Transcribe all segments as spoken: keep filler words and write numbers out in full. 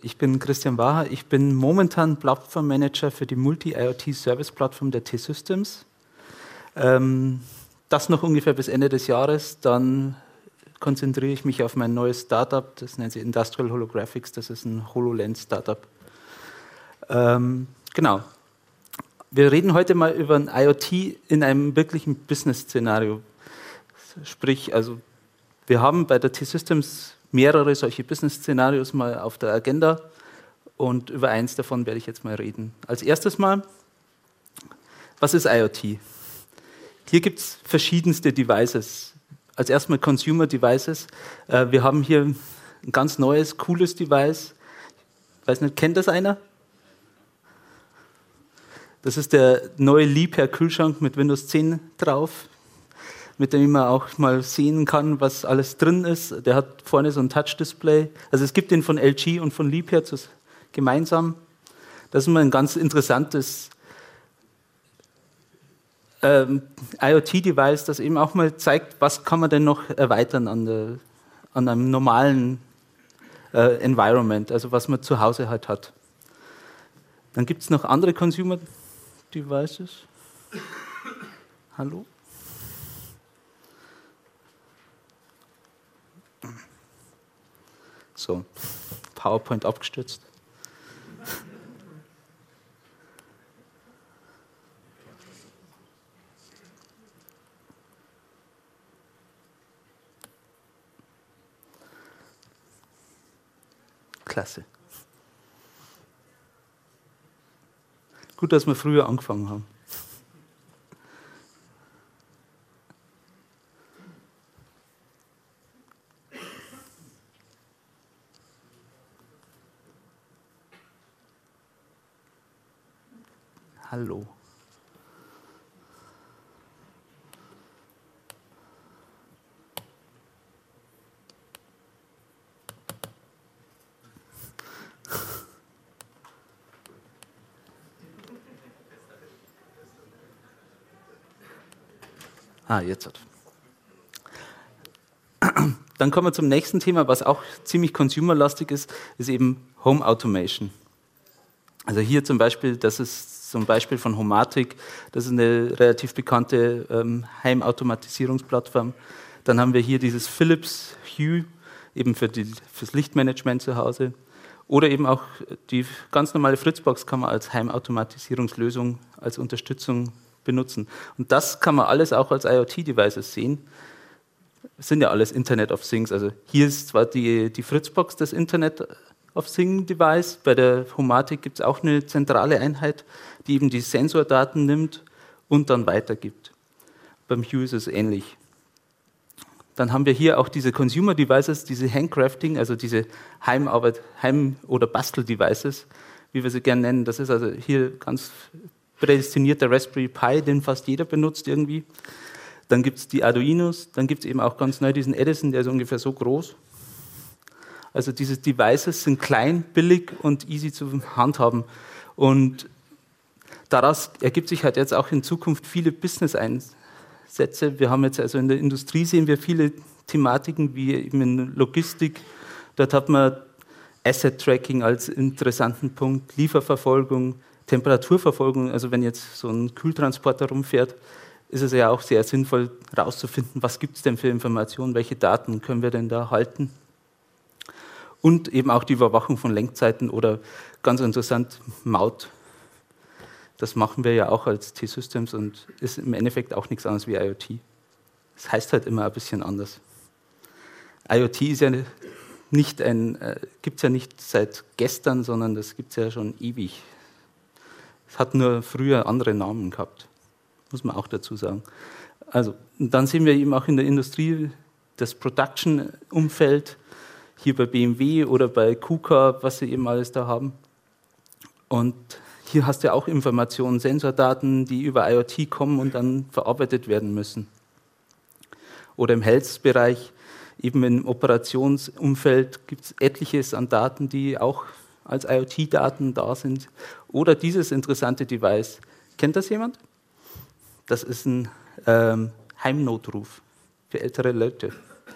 ich bin Christian Waher. Ich bin momentan Plattformmanager für die Multi-IoT-Service-Plattform der T-Systems. Ähm, das noch ungefähr bis Ende des Jahres. Dann konzentriere ich mich auf mein neues Startup, das nennt sich Industrial Holographics. Das ist ein HoloLens-Startup. Ähm, genau. Wir reden heute mal über ein IoT in einem wirklichen Business-Szenario. Sprich, also wir haben bei der T-Systems mehrere solche Business-Szenarios mal auf der Agenda und über eins davon werde ich jetzt mal reden. Als erstes mal, was ist IoT? Hier gibt es verschiedenste Devices. Als erstes mal Consumer Devices. Wir haben hier ein ganz neues, cooles Device. Ich weiß nicht, kennt das einer? Das ist der neue Liebherr-Kühlschrank mit Windows zehn drauf, mit dem man auch mal sehen kann, was alles drin ist. Der hat vorne so ein Touch-Display. Also es gibt den von L G und von Liebherr gemeinsam. Das ist mal ein ganz interessantes ähm, IoT-Device, das eben auch mal zeigt, was kann man denn noch erweitern an, der, an einem normalen äh, Environment, also was man zu Hause halt hat. Dann gibt es noch andere Consumer Devices. Hallo? So, PowerPoint abgestürzt. Klasse. Gut, dass wir früher angefangen haben. Hallo. Ah, jetzt hat. Dann kommen wir zum nächsten Thema, was auch ziemlich consumerlastig ist, ist eben Home Automation. Also hier zum Beispiel, das ist so ein Beispiel von Homatic, das ist eine relativ bekannte ähm, Heimautomatisierungsplattform. Dann haben wir hier dieses Philips Hue, eben für die, fürs Lichtmanagement zu Hause. Oder eben auch die ganz normale Fritzbox kann man als Heimautomatisierungslösung, als Unterstützung benutzen. Und das kann man alles auch als IoT-Devices sehen. Es sind ja alles Internet of Things. Also hier ist zwar die, die Fritzbox das Internet of Things Device, bei der Homatic gibt es auch eine zentrale Einheit, die eben die Sensordaten nimmt und dann weitergibt. Beim Hue ist es ähnlich. Dann haben wir hier auch diese Consumer Devices, diese Handcrafting, also diese Heimarbeit, Heim- oder Bastel-Devices, wie wir sie gerne nennen. Das ist also hier ganz prädestinierter Raspberry Pi, den fast jeder benutzt irgendwie. Dann gibt es die Arduinos, dann gibt es eben auch ganz neu diesen Edison, der ist ungefähr so groß. Also diese Devices sind klein, billig und easy zu handhaben. Und daraus ergibt sich halt jetzt auch in Zukunft viele Business-Einsätze. Wir haben jetzt also in der Industrie sehen wir viele Thematiken wie eben in Logistik. Dort hat man Asset-Tracking als interessanten Punkt, Lieferverfolgung, Temperaturverfolgung. Also wenn jetzt so ein Kühltransporter rumfährt, ist es ja auch sehr sinnvoll herauszufinden, was gibt es denn für Informationen, welche Daten können wir denn da halten. Und eben auch die Überwachung von Lenkzeiten oder ganz interessant Maut. Das machen wir ja auch als T-Systems und ist im Endeffekt auch nichts anderes wie IoT. Das heißt halt immer ein bisschen anders. IoT ist ja nicht ein, äh, gibt es ja nicht seit gestern, sondern das gibt es ja schon ewig. Es hat nur früher andere Namen gehabt, muss man auch dazu sagen. Also, dann sehen wir eben auch in der Industrie das Production-Umfeld, hier bei B M W oder bei KUKA, was sie eben alles da haben. Und hier hast du auch Informationen, Sensordaten, die über IoT kommen und dann verarbeitet werden müssen. Oder im Health-Bereich, eben im Operationsumfeld gibt es etliches an Daten, die auch als IoT-Daten da sind. Oder dieses interessante Device. Kennt das jemand? Das ist ein ähm, Heimnotruf für ältere Leute.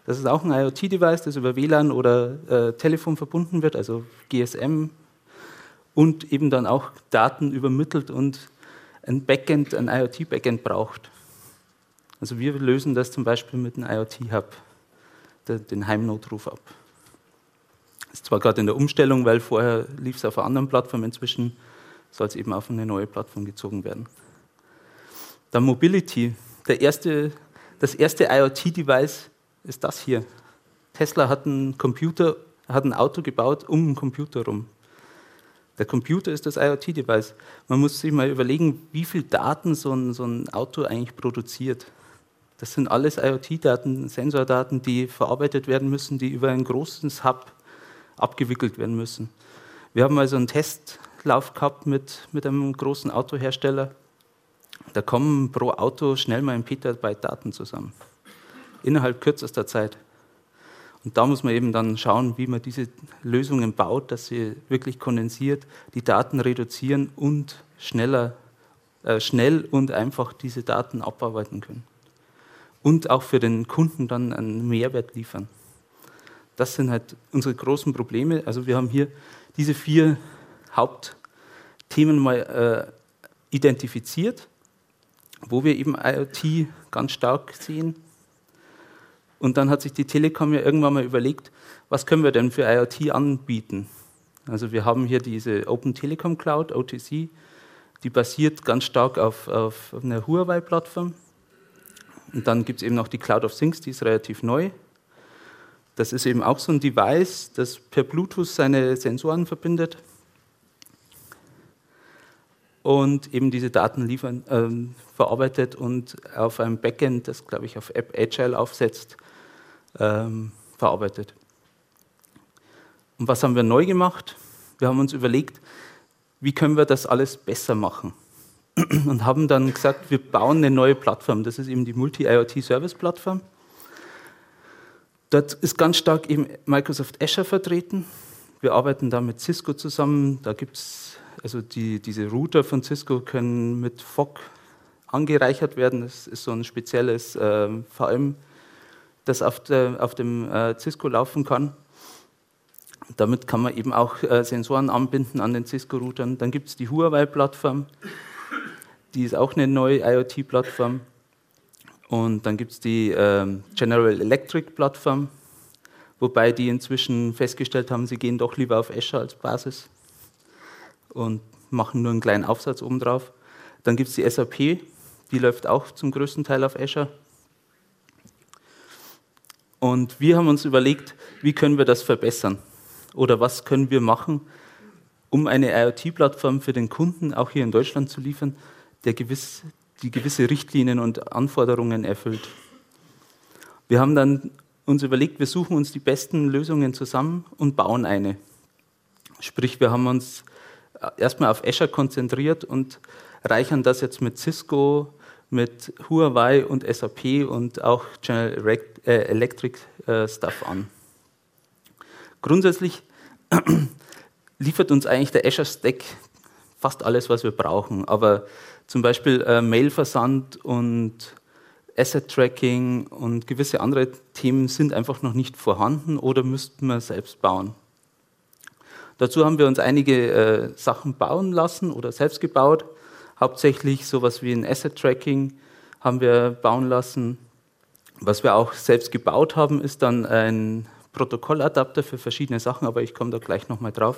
Das ist auch ein IoT-Device, das über W L A N oder äh, Telefon verbunden wird, also G S M, und eben dann auch Daten übermittelt und ein Backend, ein IoT-Backend braucht. Also wir lösen das zum Beispiel mit einem IoT-Hub, den Heimnotruf ab. Ist zwar gerade in der Umstellung, weil vorher lief es auf einer anderen Plattform, inzwischen soll es eben auf eine neue Plattform gezogen werden. Dann Mobility. Der erste, das erste IoT-Device ist das hier. Tesla hat einen Computer, hat ein Auto gebaut um einen Computer rum. Der Computer ist das IoT-Device. Man muss sich mal überlegen, wie viel Daten so ein, so ein Auto eigentlich produziert. Das sind alles IoT-Daten, Sensordaten, die verarbeitet werden müssen, die über ein großes Hub abgewickelt werden müssen. Wir haben also einen Testlauf gehabt mit, mit einem großen Autohersteller. Da kommen pro Auto schnell mal ein Petabyte Daten zusammen. Innerhalb kürzester Zeit. Und da muss man eben dann schauen, wie man diese Lösungen baut, dass sie wirklich kondensiert die Daten reduzieren und schneller, äh, schnell und einfach diese Daten abarbeiten können. Und auch für den Kunden dann einen Mehrwert liefern. Das sind halt unsere großen Probleme. Also wir haben hier diese vier Hauptthemen mal äh, identifiziert, wo wir eben IoT ganz stark sehen. Und dann hat sich die Telekom ja irgendwann mal überlegt, was können wir denn für IoT anbieten? Also wir haben hier diese Open Telekom Cloud, O T C, die basiert ganz stark auf, auf einer Huawei-Plattform. Und dann gibt es eben noch die Cloud of Things, die ist relativ neu. Das ist eben auch so ein Device, das per Bluetooth seine Sensoren verbindet und eben diese Daten liefern, äh, verarbeitet und auf einem Backend, das glaube ich auf App Agile aufsetzt, ähm, verarbeitet. Und was haben wir neu gemacht? Wir haben uns überlegt, wie können wir das alles besser machen? Und haben dann gesagt, wir bauen eine neue Plattform. Das ist eben die Multi-IoT-Service-Plattform. Dort ist ganz stark eben Microsoft Azure vertreten. Wir arbeiten da mit Cisco zusammen. Da gibt es, also die, diese Router von Cisco können mit F O C angereichert werden. Das ist so ein spezielles äh, V M, das auf, der, auf dem äh, Cisco laufen kann. Damit kann man eben auch äh, Sensoren anbinden an den Cisco-Routern. Dann gibt es die Huawei-Plattform. Die ist auch eine neue IoT-Plattform. Und dann gibt es die ähm, General Electric-Plattform, wobei die inzwischen festgestellt haben, sie gehen doch lieber auf Azure als Basis und machen nur einen kleinen Aufsatz obendrauf. Dann gibt es die S A P, die läuft auch zum größten Teil auf Azure. Und wir haben uns überlegt, wie können wir das verbessern? Oder was können wir machen, um eine IoT-Plattform für den Kunden auch hier in Deutschland zu liefern, der gewiss die gewisse Richtlinien und Anforderungen erfüllt. Wir haben dann uns überlegt, wir suchen uns die besten Lösungen zusammen und bauen eine. Sprich, wir haben uns erstmal auf Azure konzentriert und reichern das jetzt mit Cisco, mit Huawei und S A P und auch General Electric Stuff an. Grundsätzlich liefert uns eigentlich der Azure Stack fast alles, was wir brauchen, aber zum Beispiel äh, Mailversand und Asset-Tracking und gewisse andere Themen sind einfach noch nicht vorhanden oder müssten wir selbst bauen. Dazu haben wir uns einige äh, Sachen bauen lassen oder selbst gebaut. Hauptsächlich sowas wie ein Asset-Tracking haben wir bauen lassen. Was wir auch selbst gebaut haben, ist dann ein Protokolladapter für verschiedene Sachen, aber ich komme da gleich nochmal drauf.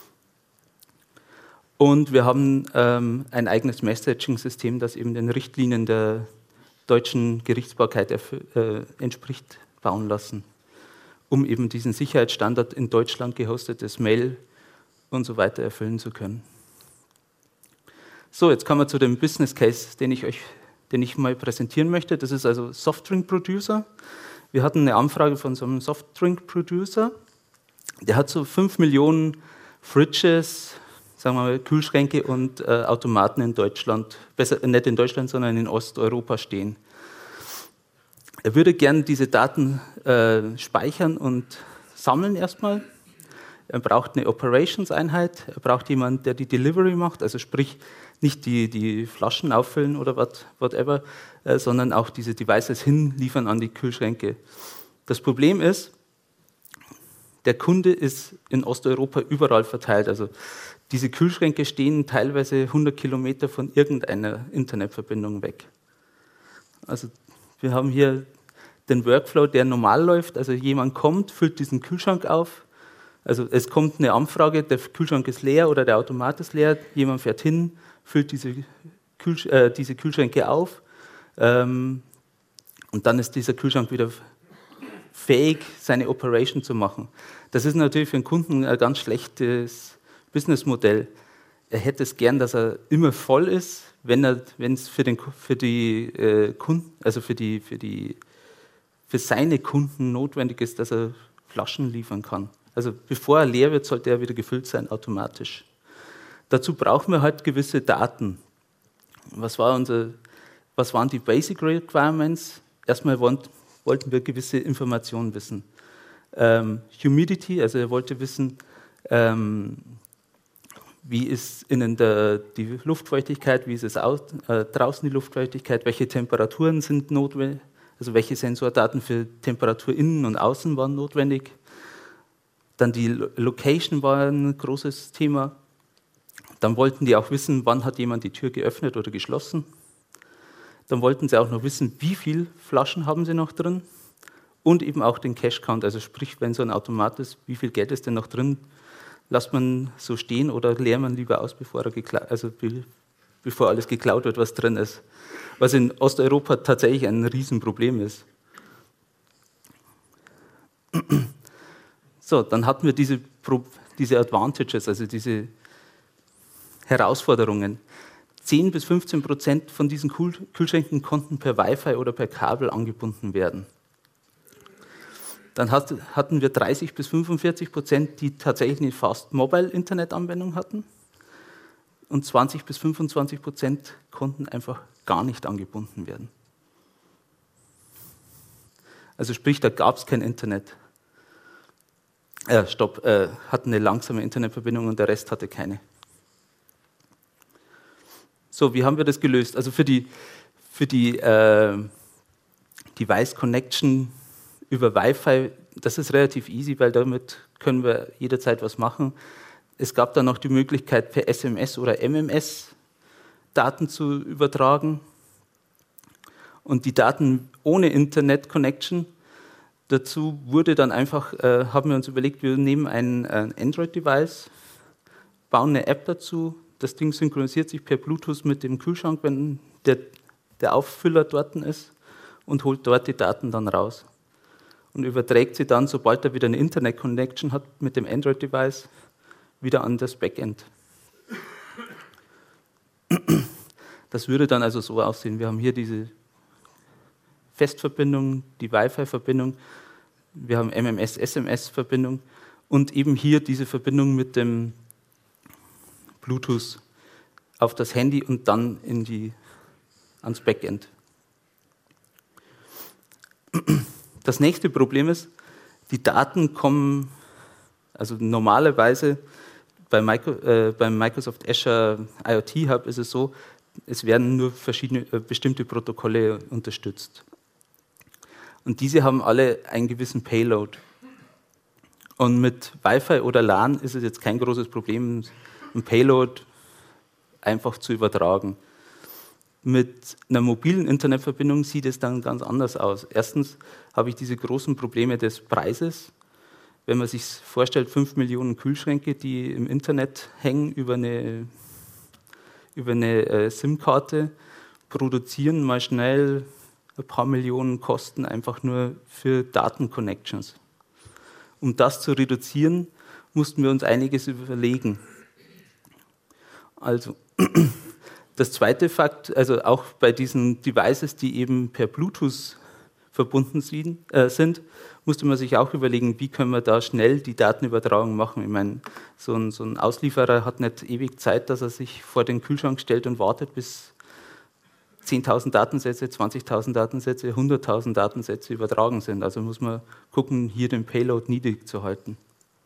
Und wir haben ähm, ein eigenes Messaging-System, das eben den Richtlinien der deutschen Gerichtsbarkeit äh, entspricht, bauen lassen, um eben diesen Sicherheitsstandard in Deutschland gehostetes Mail und so weiter erfüllen zu können. So, jetzt kommen wir zu dem Business Case, den ich euch, den ich mal präsentieren möchte. Das ist also Softdrink Producer. Wir hatten eine Anfrage von so einem Softdrink Producer. Der hat so fünf Millionen Fridges, sagen wir mal, Kühlschränke und äh, Automaten in Deutschland, besser nicht in Deutschland, sondern in Osteuropa stehen. Er würde gern diese Daten äh, speichern und sammeln erstmal. Er braucht eine Operations-Einheit, er braucht jemanden, der die Delivery macht, also sprich nicht die, die Flaschen auffüllen oder what, whatever, äh, sondern auch diese Devices hinliefern an die Kühlschränke. Das Problem ist, der Kunde ist in Osteuropa überall verteilt. Also diese Kühlschränke stehen teilweise hundert Kilometer von irgendeiner Internetverbindung weg. Also wir haben hier den Workflow, der normal läuft. Also jemand kommt, füllt diesen Kühlschrank auf. Also es kommt eine Anfrage, der Kühlschrank ist leer oder der Automat ist leer. Jemand fährt hin, füllt diese, Kühl, äh, diese Kühlschränke auf. Ähm, und dann ist dieser Kühlschrank wieder fähig, seine Operation zu machen. Das ist natürlich für den Kunden ein ganz schlechtes Businessmodell. Er hätte es gern, dass er immer voll ist, wenn er, wenn es für den, für die äh, Kunden, also für die, für die, für seine Kunden notwendig ist, dass er Flaschen liefern kann. Also bevor er leer wird, sollte er wieder gefüllt sein automatisch. Dazu brauchen wir halt gewisse Daten. Was war unser, was waren die Basic Requirements? Erstmal wollen, wollten wir gewisse Informationen wissen. Ähm, Humidity, also er wollte wissen, ähm, wie ist innen der, die Luftfeuchtigkeit, wie ist es aus, äh, draußen die Luftfeuchtigkeit, welche Temperaturen sind notwendig, also welche Sensordaten für Temperatur innen und außen waren notwendig. Dann die Location war ein großes Thema. Dann wollten die auch wissen, wann hat jemand die Tür geöffnet oder geschlossen. Dann wollten sie auch noch wissen, wie viele Flaschen haben sie noch drin und eben auch den Cash Count, also sprich, wenn so ein Automat ist, wie viel Geld ist denn noch drin, lasst man so stehen oder leert man lieber aus, bevor, er gekla- also be- bevor alles geklaut wird, was drin ist. Was in Osteuropa tatsächlich ein Riesenproblem ist. So, dann hatten wir diese, Pro- diese Advantages, also diese Herausforderungen. zehn bis fünfzehn Prozent von diesen Kühl- Kühlschränken konnten per Wi-Fi oder per Kabel angebunden werden. Dann hat, hatten wir dreißig bis fünfundvierzig Prozent, die tatsächlich eine Fast-Mobile-Internet-Anwendung hatten. Und zwanzig bis fünfundzwanzig Prozent konnten einfach gar nicht angebunden werden. Also sprich, da gab es kein Internet. Äh, stopp, äh, hatten eine langsame Internetverbindung und der Rest hatte keine. So, wie haben wir das gelöst? Also für die, für die äh, Device Connection über Wi-Fi, das ist relativ easy, weil damit können wir jederzeit was machen. Es gab dann noch die Möglichkeit, per S M S oder M M S Daten zu übertragen. Und die Daten ohne Internet-Connection, dazu wurde dann einfach, äh, haben wir uns überlegt, wir nehmen ein, ein Android-Device, bauen eine App dazu, das Ding synchronisiert sich per Bluetooth mit dem Kühlschrank, wenn der, der Auffüller dort ist und holt dort die Daten dann raus. Und überträgt sie dann, sobald er wieder eine Internet-Connection hat mit dem Android-Device, wieder an das Backend. Das würde dann also so aussehen. Wir haben hier diese Festverbindung, die Wi-Fi-Verbindung, wir haben M M S-S M S-Verbindung und eben hier diese Verbindung mit dem Bluetooth auf das Handy und dann in die, ans Backend. Das nächste Problem ist, die Daten kommen, also normalerweise bei Micro, äh, beim Microsoft Azure IoT Hub ist es so, es werden nur verschiedene, äh, bestimmte Protokolle unterstützt. Und diese haben alle einen gewissen Payload. Und mit Wi-Fi oder LAN ist es jetzt kein großes Problem, ein Payload einfach zu übertragen. Mit einer mobilen Internetverbindung sieht es dann ganz anders aus. Erstens habe ich diese großen Probleme des Preises. Wenn man sich vorstellt, fünf Millionen Kühlschränke, die im Internet hängen über eine, über eine äh, SIM-Karte, produzieren mal schnell ein paar Millionen Kosten einfach nur für Datenconnections. Um das zu reduzieren, mussten wir uns einiges überlegen. Also das zweite Fakt, also auch bei diesen Devices, die eben per Bluetooth verbunden sind, äh, sind, musste man sich auch überlegen, wie können wir da schnell die Datenübertragung machen. Ich meine, so ein, so ein Auslieferer hat nicht ewig Zeit, dass er sich vor den Kühlschrank stellt und wartet, bis zehntausend Datensätze, zwanzigtausend Datensätze, hunderttausend Datensätze übertragen sind. Also muss man gucken, hier den Payload niedrig zu halten.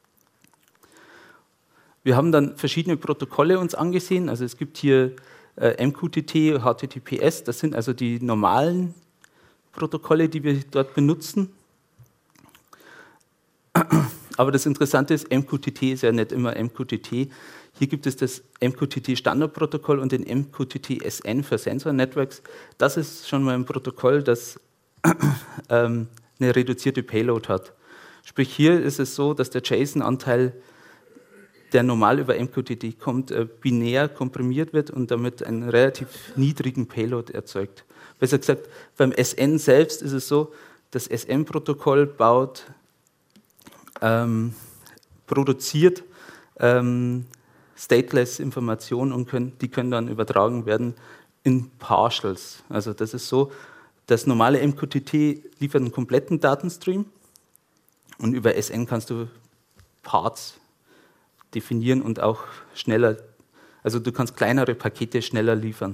Wir haben dann verschiedene Protokolle uns angesehen. Also es gibt hier äh, M Q T T, H T T P S, das sind also die normalen Protokolle, die wir dort benutzen. Aber das Interessante ist, M Q T T ist ja nicht immer M Q T T. Hier gibt es das M Q T T-Standardprotokoll und den M Q T T S N für Sensor Networks. Das ist schon mal ein Protokoll, das ähm, eine reduzierte Payload hat. Sprich, hier ist es so, dass der JSON-Anteil, der normal über M Q T T kommt, äh, binär komprimiert wird und damit einen relativ niedrigen Payload erzeugt. Besser gesagt, beim S N selbst ist es so, das S N-Protokoll baut, ähm, produziert ähm, Stateless-Informationen und können, die können dann übertragen werden in Partials. Also das ist so, das normale M Q T T liefert einen kompletten Datenstream und über S N kannst du Parts definieren und auch schneller, also du kannst kleinere Pakete schneller liefern.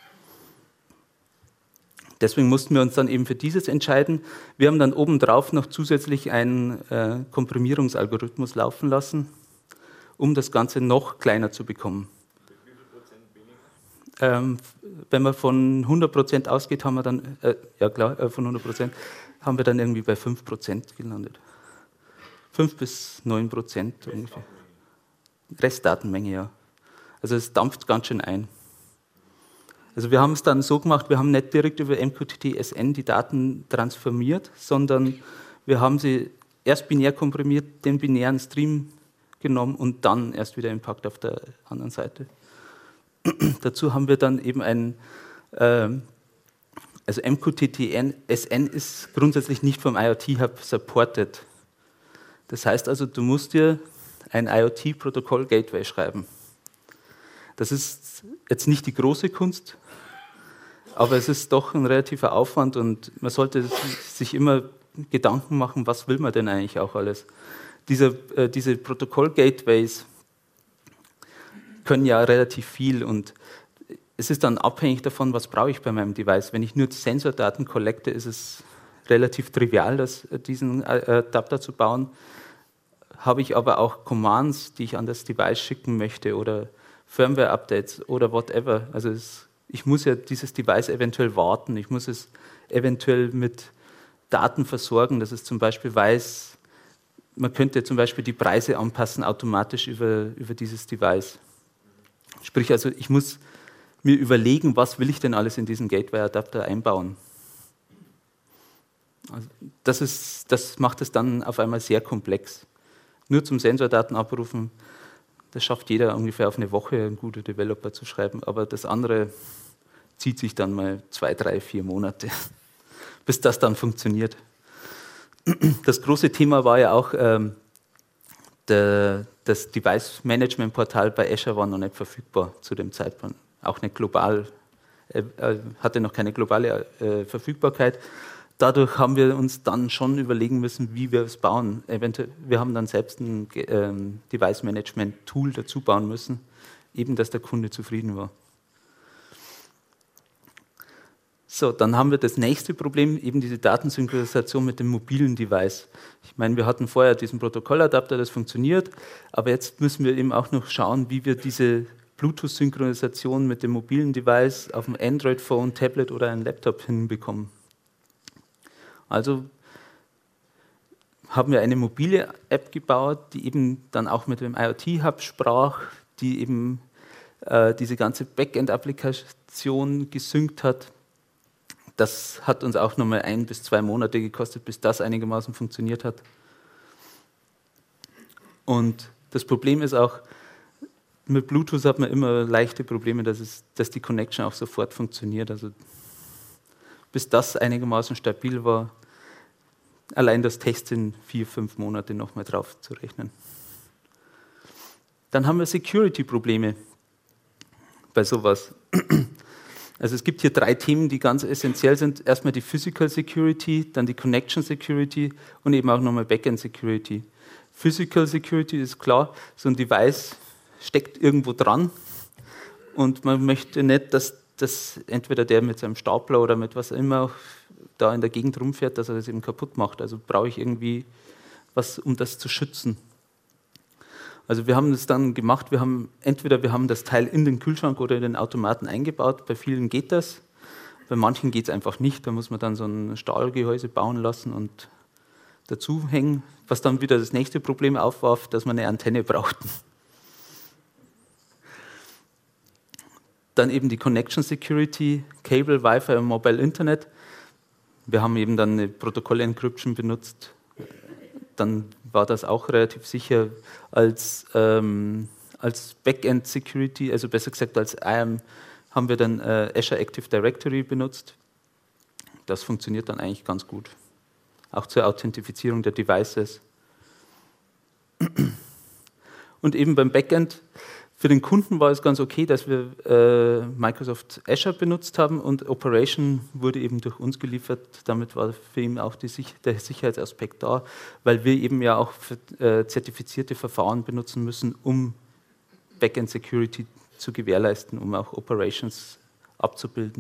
Deswegen mussten wir uns dann eben für dieses entscheiden. Wir haben dann obendrauf noch zusätzlich einen äh, Komprimierungsalgorithmus laufen lassen, um das Ganze noch kleiner zu bekommen. Wie viel Prozent weniger? Ähm, wenn man von hundert Prozent ausgeht, haben wir dann, äh, ja klar, äh, von hundert Prozent, haben wir dann irgendwie bei fünf Prozent gelandet. fünf bis neun Prozent ungefähr. Restdatenmenge, ja. Also es dampft ganz schön ein. Also wir haben es dann so gemacht, wir haben nicht direkt über M Q T T S N die Daten transformiert, sondern wir haben sie erst binär komprimiert, den binären Stream genommen und dann erst wieder impackt auf der anderen Seite. Dazu haben wir dann eben ein, äh, also M Q T T S N ist grundsätzlich nicht vom I O T-Hub supported. Das heißt also, du musst dir ein I O T-Protokoll-Gateway schreiben. Das ist jetzt nicht die große Kunst, aber es ist doch ein relativer Aufwand und man sollte sich immer Gedanken machen, was will man denn eigentlich auch alles. Diese, äh, diese Protokoll-Gateways können ja relativ viel und es ist dann abhängig davon, was brauche ich bei meinem Device. Wenn ich nur Sensordaten collecte, ist es relativ trivial, das, diesen Adapter zu bauen. Habe ich aber auch Commands, die ich an das Device schicken möchte oder Firmware-Updates oder whatever. Also es, ich muss ja dieses Device eventuell warten, ich muss es eventuell mit Daten versorgen, dass es zum Beispiel weiß, man könnte zum Beispiel die Preise anpassen automatisch über, über dieses Device. Sprich also, ich muss mir überlegen, was will ich denn alles in diesen Gateway-Adapter einbauen. Also das, ist, das macht es dann auf einmal sehr komplex. Nur zum Sensordaten abrufen, das schafft jeder ungefähr auf eine Woche, einen guten Developer zu schreiben, aber das andere zieht sich dann mal zwei, drei, vier Monate, bis das dann funktioniert. Das große Thema war ja auch, ähm, der, das Device-Management-Portal bei Azure war noch nicht verfügbar zu dem Zeitpunkt, auch nicht global, äh, hatte noch keine globale äh, Verfügbarkeit. Dadurch haben wir uns dann schon überlegen müssen, wie wir es bauen. Eventuell, wir haben dann selbst ein ähm, Device-Management-Tool dazu bauen müssen, eben, dass der Kunde zufrieden war. So, dann haben wir das nächste Problem, eben diese Datensynchronisation mit dem mobilen Device. Ich meine, wir hatten vorher diesen Protokolladapter, das funktioniert, aber jetzt müssen wir eben auch noch schauen, wie wir diese Bluetooth-Synchronisation mit dem mobilen Device auf dem Android-Phone, Tablet oder einem Laptop hinbekommen. Also haben wir eine mobile App gebaut, die eben dann auch mit dem I O T-Hub sprach, die eben äh, diese ganze Backend-Applikation gesynkt hat. Das hat uns auch nochmal ein bis zwei Monate gekostet, bis das einigermaßen funktioniert hat. Und das Problem ist auch, mit Bluetooth hat man immer leichte Probleme, dass, es, dass die Connection auch sofort funktioniert. Also bis das einigermaßen stabil war, allein das Testen vier, fünf Monate nochmal drauf zu rechnen. Dann haben wir Security-Probleme bei sowas. Also es gibt hier drei Themen, die ganz essentiell sind. Erstmal die Physical Security, dann die Connection Security und eben auch nochmal Backend Security. Physical Security ist klar, so ein Device steckt irgendwo dran und man möchte nicht, dass dass entweder der mit seinem Stapler oder mit was immer da in der Gegend rumfährt, dass er das eben kaputt macht. Also brauche ich irgendwie was, um das zu schützen. Also wir haben das dann gemacht, wir haben entweder wir haben das Teil in den Kühlschrank oder in den Automaten eingebaut, bei vielen geht das, bei manchen geht es einfach nicht, da muss man dann so ein Stahlgehäuse bauen lassen und dazu hängen, was dann wieder das nächste Problem aufwarf, dass wir eine Antenne brauchten. Dann eben die Connection Security, Cable, Wi-Fi und Mobile Internet. Wir haben eben dann eine Protokoll-Encryption benutzt. Dann war das auch relativ sicher als, ähm, als Backend Security, also besser gesagt als I A M, haben wir dann äh, Azure Active Directory benutzt. Das funktioniert dann eigentlich ganz gut. Auch zur Authentifizierung der Devices. Und eben beim Backend, für den Kunden war es ganz okay, dass wir äh, Microsoft Azure benutzt haben und Operation wurde eben durch uns geliefert. Damit war für ihn auch die Sich- der Sicherheitsaspekt da, weil wir eben ja auch für, äh, zertifizierte Verfahren benutzen müssen, um Backend Security zu gewährleisten, um auch Operations abzubilden.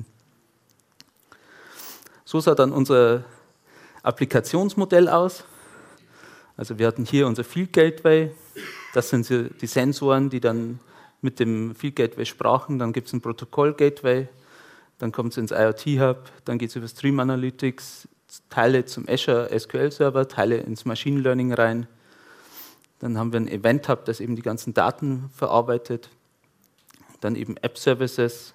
So sah dann unser Applikationsmodell aus. Also wir hatten hier unser Field Gateway. Das sind die Sensoren, die dann mit dem Field Gateway sprachen. Dann gibt es ein Protokoll Gateway. Dann kommt es ins IoT Hub. Dann geht es über Stream Analytics, Teile zum Azure S Q L Server, Teile ins Machine Learning rein. Dann haben wir ein Event Hub, das eben die ganzen Daten verarbeitet. Dann eben App Services,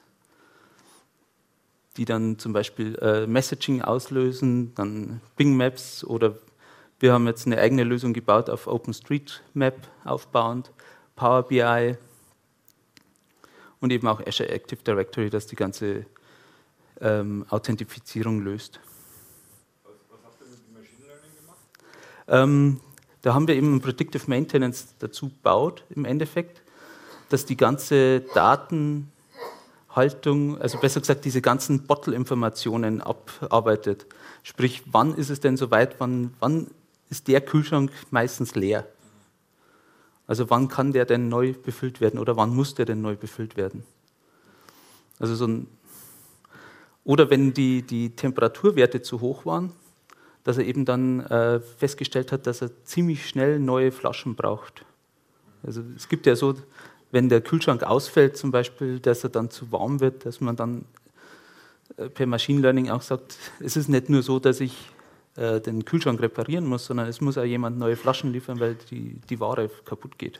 die dann zum Beispiel äh, Messaging auslösen, dann Bing Maps oder wir haben jetzt eine eigene Lösung gebaut auf OpenStreetMap aufbauend, Power B I und eben auch Azure Active Directory, das die ganze ähm, Authentifizierung löst. Was, was habt ihr mit dem Machine Learning gemacht? Ähm, da haben wir eben ein Predictive Maintenance dazu gebaut, im Endeffekt, dass die ganze Datenhaltung, also besser gesagt diese ganzen Bottle-Informationen abarbeitet. Sprich, wann ist es denn soweit, wann, wann ist der Kühlschrank meistens leer? Also wann kann der denn neu befüllt werden oder wann muss der denn neu befüllt werden? Also so ein, oder wenn die, die Temperaturwerte zu hoch waren, dass er eben dann äh, festgestellt hat, dass er ziemlich schnell neue Flaschen braucht. Also es gibt ja so, wenn der Kühlschrank ausfällt zum Beispiel, dass er dann zu warm wird, dass man dann äh, per Machine Learning auch sagt, es ist nicht nur so, dass ich äh, den Kühlschrank reparieren muss, sondern es muss auch jemand neue Flaschen liefern, weil die, die Ware kaputt geht.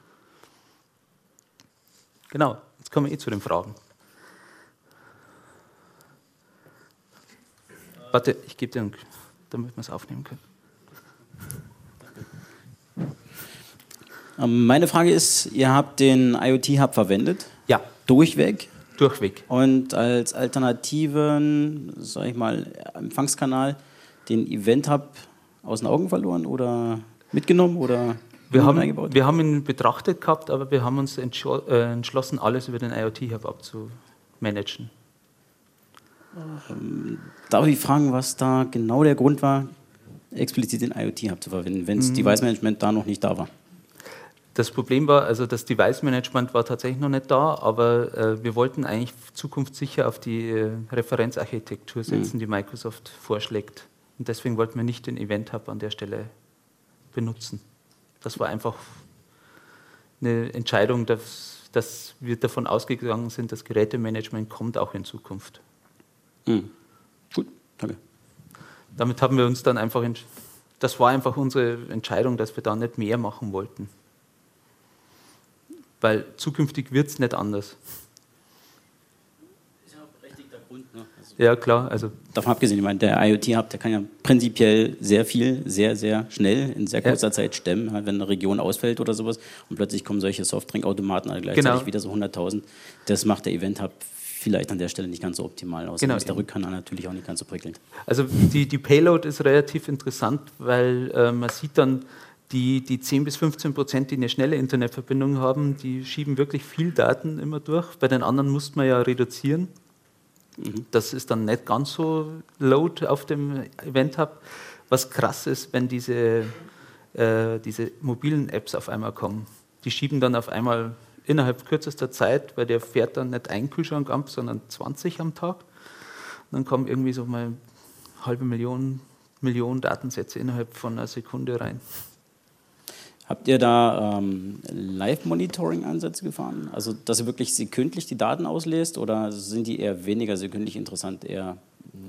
Genau, jetzt kommen wir eh zu den Fragen. Warte, ich gebe dir einen, damit wir es aufnehmen können. Meine Frage ist, ihr habt den IoT-Hub verwendet? Ja. Durchweg? Durchweg. Und als alternativen, sag ich mal, Empfangskanal den Event-Hub aus den Augen verloren oder mitgenommen oder wir haben, eingebaut? Wir haben ihn betrachtet gehabt, aber wir haben uns entschlo- äh, entschlossen, alles über den IoT-Hub abzumanagen. Ähm, darf ich fragen, was da genau der Grund war, explizit den IoT-Hub zu verwenden, wenn das mhm. Device-Management da noch nicht da war? Das Problem war, also das Device-Management war tatsächlich noch nicht da, aber äh, wir wollten eigentlich zukunftssicher auf die äh, Referenzarchitektur setzen, mhm. die Microsoft vorschlägt. Und deswegen wollten wir nicht den Event Hub an der Stelle benutzen. Das war einfach eine Entscheidung, dass, dass wir davon ausgegangen sind, das Gerätemanagement kommt auch in Zukunft. Mhm. Gut, danke. Damit haben wir uns dann einfach, das war einfach unsere Entscheidung, dass wir da nicht mehr machen wollten. Weil zukünftig wird es nicht anders. Ist ja auch berechtigter Grund. Ne? Also ja, klar. Also davon abgesehen, ich meine, der IoT-Hub, der kann ja prinzipiell sehr viel, sehr, sehr schnell, in sehr kurzer ja. Zeit stemmen, wenn eine Region ausfällt oder sowas und plötzlich kommen solche Softdrinkautomaten alle gleichzeitig genau. wieder so hunderttausend. Das macht der Event-Hub vielleicht an der Stelle nicht ganz so optimal aus. Genau. Ist der Rückkanal natürlich auch nicht ganz so prickelnd. Also die, die Payload ist relativ interessant, weil äh, man sieht dann, die, die zehn bis fünfzehn Prozent, die eine schnelle Internetverbindung haben, die schieben wirklich viel Daten immer durch. Bei den anderen muss man ja reduzieren. Mhm. Das ist dann nicht ganz so Load auf dem Event Hub. Was krass ist, wenn diese, äh, diese mobilen Apps auf einmal kommen. Die schieben dann auf einmal innerhalb kürzester Zeit, weil der fährt dann nicht einen Kühlschrank ab, sondern zwanzig am Tag. Und dann kommen irgendwie so mal eine halbe Million, Million Datensätze innerhalb von einer Sekunde rein. Habt ihr da ähm, Live-Monitoring-Ansätze gefahren? Also, dass ihr wirklich sekündlich die Daten auslest oder sind die eher weniger sekündlich interessant? Eher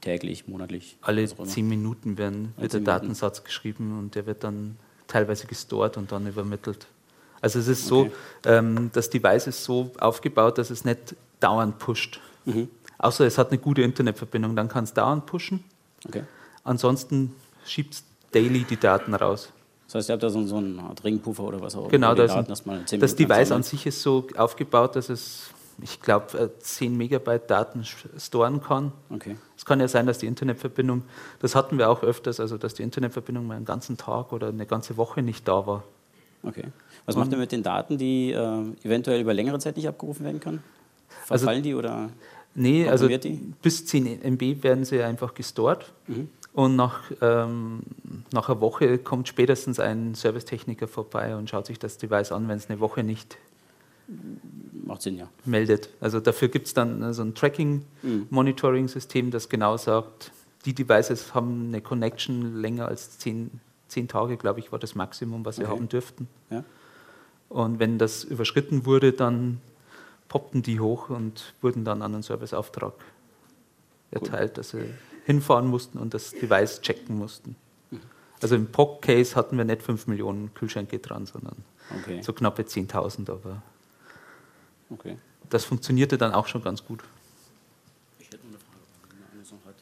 täglich, monatlich? Alle zehn Minuten werden, wird der Datensatz geschrieben und der wird dann teilweise gestored und dann übermittelt. Also es ist okay. so, ähm, das Device ist so aufgebaut, dass es nicht dauernd pusht. Mhm. Außer es hat eine gute Internetverbindung, dann kann es dauernd pushen. Okay. Ansonsten schiebt es daily die Daten raus. Das heißt, ihr habt da so, so eine Art Ringpuffer oder was auch immer. Genau, das, Daten, das, mal das Device an sich ist so aufgebaut, dass es, ich glaube, zehn Megabyte Daten storen kann. Okay. Es kann ja sein, dass die Internetverbindung, das hatten wir auch öfters, also dass die Internetverbindung mal einen ganzen Tag oder eine ganze Woche nicht da war. Okay. Was macht ihr mit den Daten, die äh, eventuell über längere Zeit nicht abgerufen werden können? Verfallen also, die oder nee, also die? Bis zehn Megabyte werden sie einfach gestored. Mhm. Und nach, ähm, nach einer Woche kommt spätestens ein Servicetechniker vorbei und schaut sich das Device an, wenn es eine Woche nicht Macht Sinn, ja. meldet. Also dafür gibt es dann so ein Tracking-Monitoring-System, das genau sagt, die Devices haben eine Connection länger als zehn, zehn Tage, glaube ich, war das Maximum, was sie okay. haben dürften. Ja. Und wenn das überschritten wurde, dann poppten die hoch und wurden dann an einen Serviceauftrag erteilt, cool. dass sie hinfahren mussten und das Device checken mussten. Also im P O C-Case hatten wir nicht fünf Millionen Kühlschränke dran, sondern okay. so knappe zehntausend. Aber okay. das funktionierte dann auch schon ganz gut. Ich hätte noch eine Frage, wenn man eine noch hat.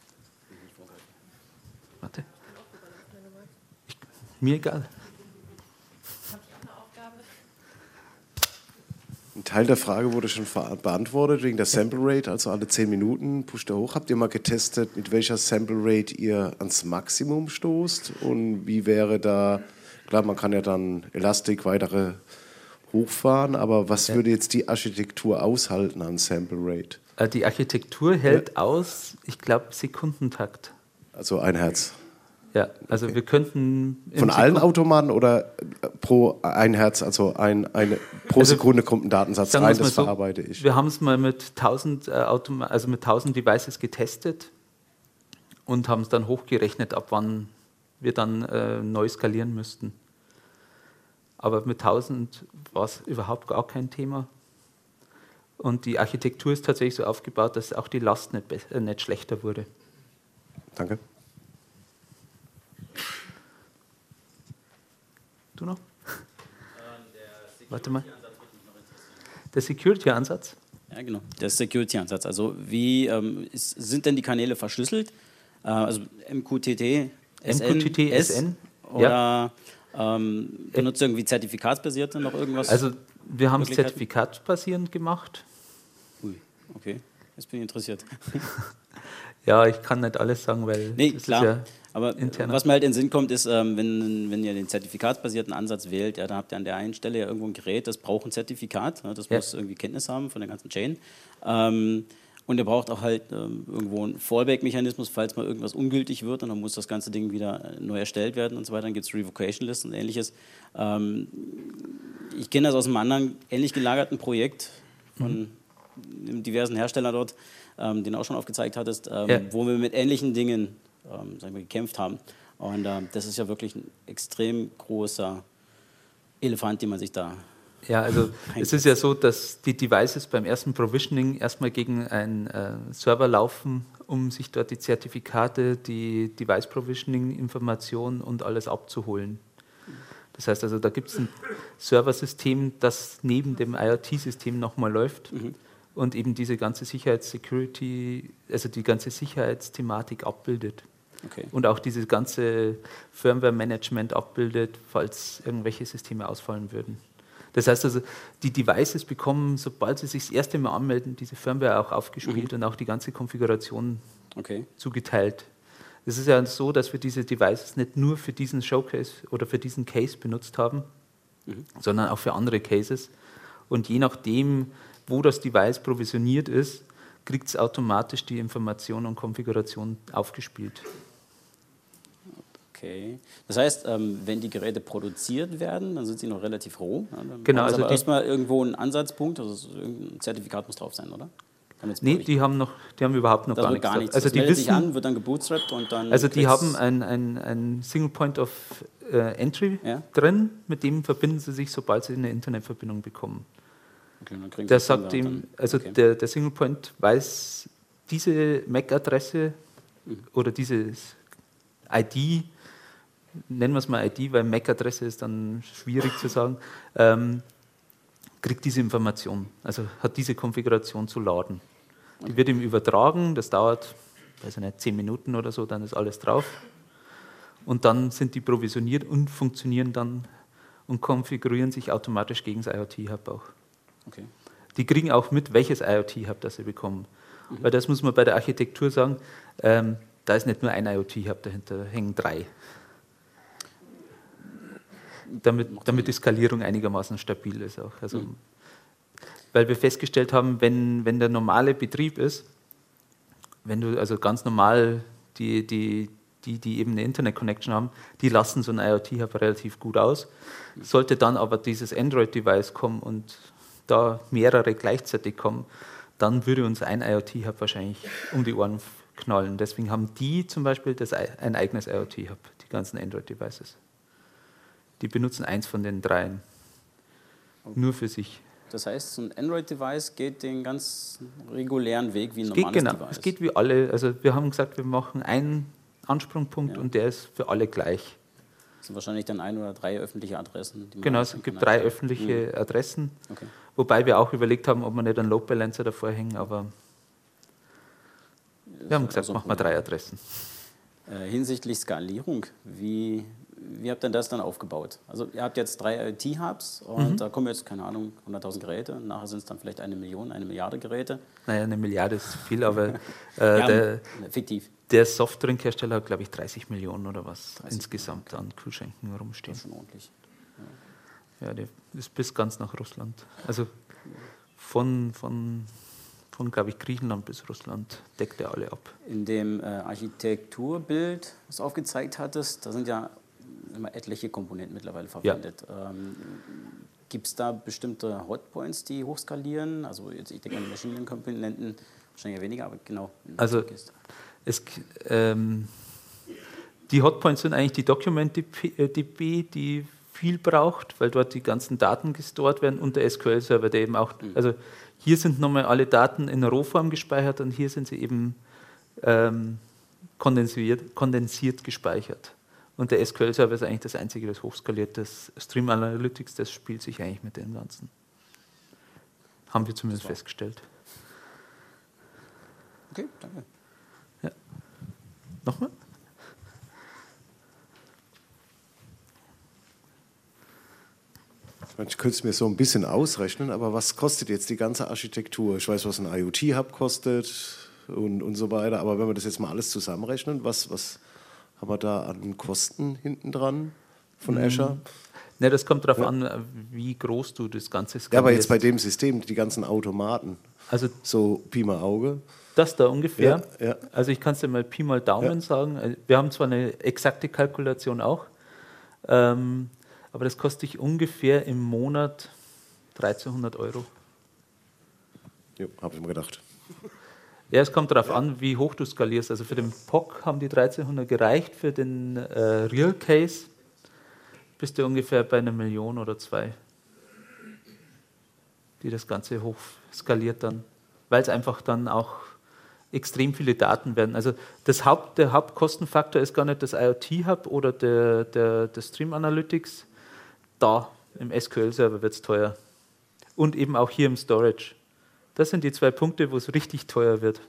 Warte. Ich, mir egal. Ein Teil der Frage wurde schon beantwortet, wegen der Sample Rate, also alle zehn Minuten pusht er hoch. Habt ihr mal getestet, mit welcher Sample Rate ihr ans Maximum stoßt? Und wie wäre da, klar, man kann ja dann Elastic weitere hochfahren, aber was ja. würde jetzt die Architektur aushalten an Sample Rate? Die Architektur hält ja. aus, ich glaube, Sekundentakt. Also ein Herz. Ja, also okay. wir könnten... Von allen Automaten oder pro ein Herz, also ein, eine, pro also Sekunde kommt ein Datensatz rein, das so, verarbeite ich. Wir haben es mal mit tausend, äh, Automa- also mit tausend Devices getestet und haben es dann hochgerechnet, ab wann wir dann äh, neu skalieren müssten. Aber mit tausend war es überhaupt gar kein Thema. Und die Architektur ist tatsächlich so aufgebaut, dass auch die Last nicht, be- äh, nicht schlechter wurde. Danke. Du noch? Warte mal. Der Security-Ansatz? Ja, genau. Der Security-Ansatz. Also wie ähm, ist, sind denn die Kanäle verschlüsselt? Äh, also M Q T T, S N, M Q T T, S N? Oder ja. ähm, benutzt ihr irgendwie zertifikatsbasierte noch irgendwas? Also wir haben es zertifikatsbasierend gemacht. Ui, okay. Jetzt bin ich interessiert. Ja, ich kann nicht alles sagen, weil nee, das klar. ist ja aber interner. Was mir halt in den Sinn kommt, ist, ähm, wenn, wenn ihr den zertifikatsbasierten Ansatz wählt, ja, dann habt ihr an der einen Stelle ja irgendwo ein Gerät, das braucht ein Zertifikat, ja, das ja. muss irgendwie Kenntnis haben von der ganzen Chain. Ähm, und ihr braucht auch halt ähm, irgendwo einen Fallback-Mechanismus, falls mal irgendwas ungültig wird und dann muss das ganze Ding wieder neu erstellt werden und so weiter. Dann gibt es Revocation Lists und ähnliches. Ähm, ich kenne das aus einem anderen ähnlich gelagerten Projekt von mhm. einem diversen Hersteller dort, ähm, den du auch schon aufgezeigt hattest, ähm, ja. wo wir mit ähnlichen Dingen ähm, sagen wir, gekämpft haben. Und ähm, das ist ja wirklich ein extrem großer Elefant, den man sich da... Ja, also es ist ja so, dass die Devices beim ersten Provisioning erstmal gegen einen äh, Server laufen, um sich dort die Zertifikate, die Device-Provisioning-Informationen und alles abzuholen. Das heißt also, da gibt es ein Serversystem, das neben dem I O T-System nochmal läuft mhm. und eben diese ganze Sicherheitssecurity, also die ganze Sicherheitsthematik abbildet. Okay. Und auch dieses ganze Firmware-Management abbildet, falls irgendwelche Systeme ausfallen würden. Das heißt also, die Devices bekommen, sobald sie sich das erste Mal anmelden, diese Firmware auch aufgespielt mhm. und auch die ganze Konfiguration okay. zugeteilt. Es ist ja so, dass wir diese Devices nicht nur für diesen Showcase oder für diesen Case benutzt haben, mhm. sondern auch für andere Cases. Und je nachdem, wo das Device provisioniert ist, kriegt es automatisch die Information und Konfiguration aufgespielt. Okay. Das heißt, ähm, wenn die Geräte produziert werden, dann sind sie noch relativ roh. Ja, dann genau. Also aber erstmal irgendwo einen Ansatzpunkt, also ein Zertifikat muss drauf sein, oder? Nee, die haben, noch, die haben überhaupt noch das gar nichts. Gar nichts. Also das die meldet wissen, sich an, wird dann gebootstrapped und dann... Also die haben ein, ein, ein Single Point of äh, Entry ja? drin, mit dem verbinden sie sich, sobald sie eine Internetverbindung bekommen. Okay, dann kriegen der sagt ihm, also okay. der, der Single Point weiß diese M A C-Adresse mhm. oder dieses I D, nennen wir es mal I D, weil M A C-Adresse ist dann schwierig zu sagen, ähm, kriegt diese Information, also hat diese Konfiguration zu laden. Die wird ihm übertragen, das dauert, weiß ich nicht, zehn Minuten oder so, dann ist alles drauf. Und dann sind die provisioniert und funktionieren dann und konfigurieren sich automatisch gegen das IoT-Hub auch. Okay. Die kriegen auch mit, welches IoT-Hub das sie bekommen. Mhm. Weil das muss man bei der Architektur sagen, ähm, da ist nicht nur ein IoT-Hub dahinter, da hängen drei. Damit, damit die Skalierung einigermaßen stabil ist auch. Also, mhm. Weil wir festgestellt haben, wenn, wenn der normale Betrieb ist, wenn du also ganz normal die, die, die, die eben eine Internet-Connection haben, die lassen so ein IoT-Hub relativ gut aus. Sollte dann aber dieses Android-Device kommen und da mehrere gleichzeitig kommen, dann würde uns ein IoT-Hub wahrscheinlich um die Ohren knallen. Deswegen haben die zum Beispiel das, ein eigenes IoT-Hub, die ganzen Android-Devices. Die benutzen eins von den dreien. Okay. Nur für sich. Das heißt, so ein Android-Device geht den ganz regulären Weg wie ein es normales geht, genau, Device. Es geht wie alle. Also wir haben gesagt, wir machen einen Ansprungpunkt ja. und der ist für alle gleich. Das sind wahrscheinlich dann ein oder drei öffentliche Adressen. Die genau, es gibt drei hat. öffentliche mhm. Adressen. Okay. Wobei wir auch überlegt haben, ob wir nicht einen Load Balancer davor hängen, aber wir haben gesagt, also machen wir drei Adressen. Äh, hinsichtlich Skalierung, wie... Wie habt ihr das dann aufgebaut? Also ihr habt jetzt drei IoT-Hubs und mhm. da kommen jetzt, keine Ahnung, hunderttausend Geräte. Nachher sind es dann vielleicht eine Million, eine Milliarde Geräte. Naja, eine Milliarde ist viel, aber äh, ja, der, fiktiv. der Softdrinkhersteller hat, glaube ich, dreißig Millionen oder was insgesamt Millionen, okay. an Kühlschränken rumstehen. Das ist schon ordentlich. Ja, ja, der ist bis ganz nach Russland. Also von, von, von glaube ich, Griechenland bis Russland deckt er alle ab. In dem äh, Architekturbild, was du aufgezeigt hattest, da sind ja immer etliche Komponenten mittlerweile verwendet. Ja. Ähm, Gibt es da bestimmte Hotpoints, die hochskalieren? Also jetzt, ich denke mal, die Machine Learning-Komponenten wahrscheinlich ja weniger, aber genau. Also es, ähm, die Hotpoints sind eigentlich die Document-D B, die viel braucht, weil dort die ganzen Daten gestort werden und der S Q L-Server, der eben auch, mhm. also hier sind nochmal alle Daten in Rohform gespeichert und hier sind sie eben ähm, kondensiert, kondensiert gespeichert. Und der S Q L-Server ist eigentlich das einzige, das hochskaliert. Das Stream Analytics, das spielt sich eigentlich mit dem Ganzen. Haben wir zumindest festgestellt. Okay, danke. Ja. Nochmal? Ich könnte es mir so ein bisschen ausrechnen, aber was kostet jetzt die ganze Architektur? Ich weiß, was ein IoT-Hub kostet und, und so weiter, aber wenn wir das jetzt mal alles zusammenrechnen, was... was haben wir da an Kosten hinten dran von Azure? Ne, das kommt darauf ja. an, wie groß du das Ganze skalierst. Ja, aber jetzt bei dem System, die ganzen Automaten, also so Pi mal Auge. Das da ungefähr. Ja, ja. Also ich kann es dir mal Pi mal Daumen ja. sagen. Wir haben zwar eine exakte Kalkulation auch, ähm, aber das kostet dich ungefähr im Monat dreizehnhundert Euro. Ja, habe ich mir gedacht. Ja, es kommt darauf an, wie hoch du skalierst. Also für den P O C haben die dreizehnhundert gereicht, für den äh, Real Case bist du ungefähr bei einer Million oder zwei, die das Ganze hoch skaliert dann, weil es einfach dann auch extrem viele Daten werden. Also das Haupt, der Hauptkostenfaktor ist gar nicht das IoT-Hub oder der, der, der Stream Analytics. Da im S Q L-Server wird es teuer. Und eben auch hier im Storage. Das sind die zwei Punkte, wo es richtig teuer wird.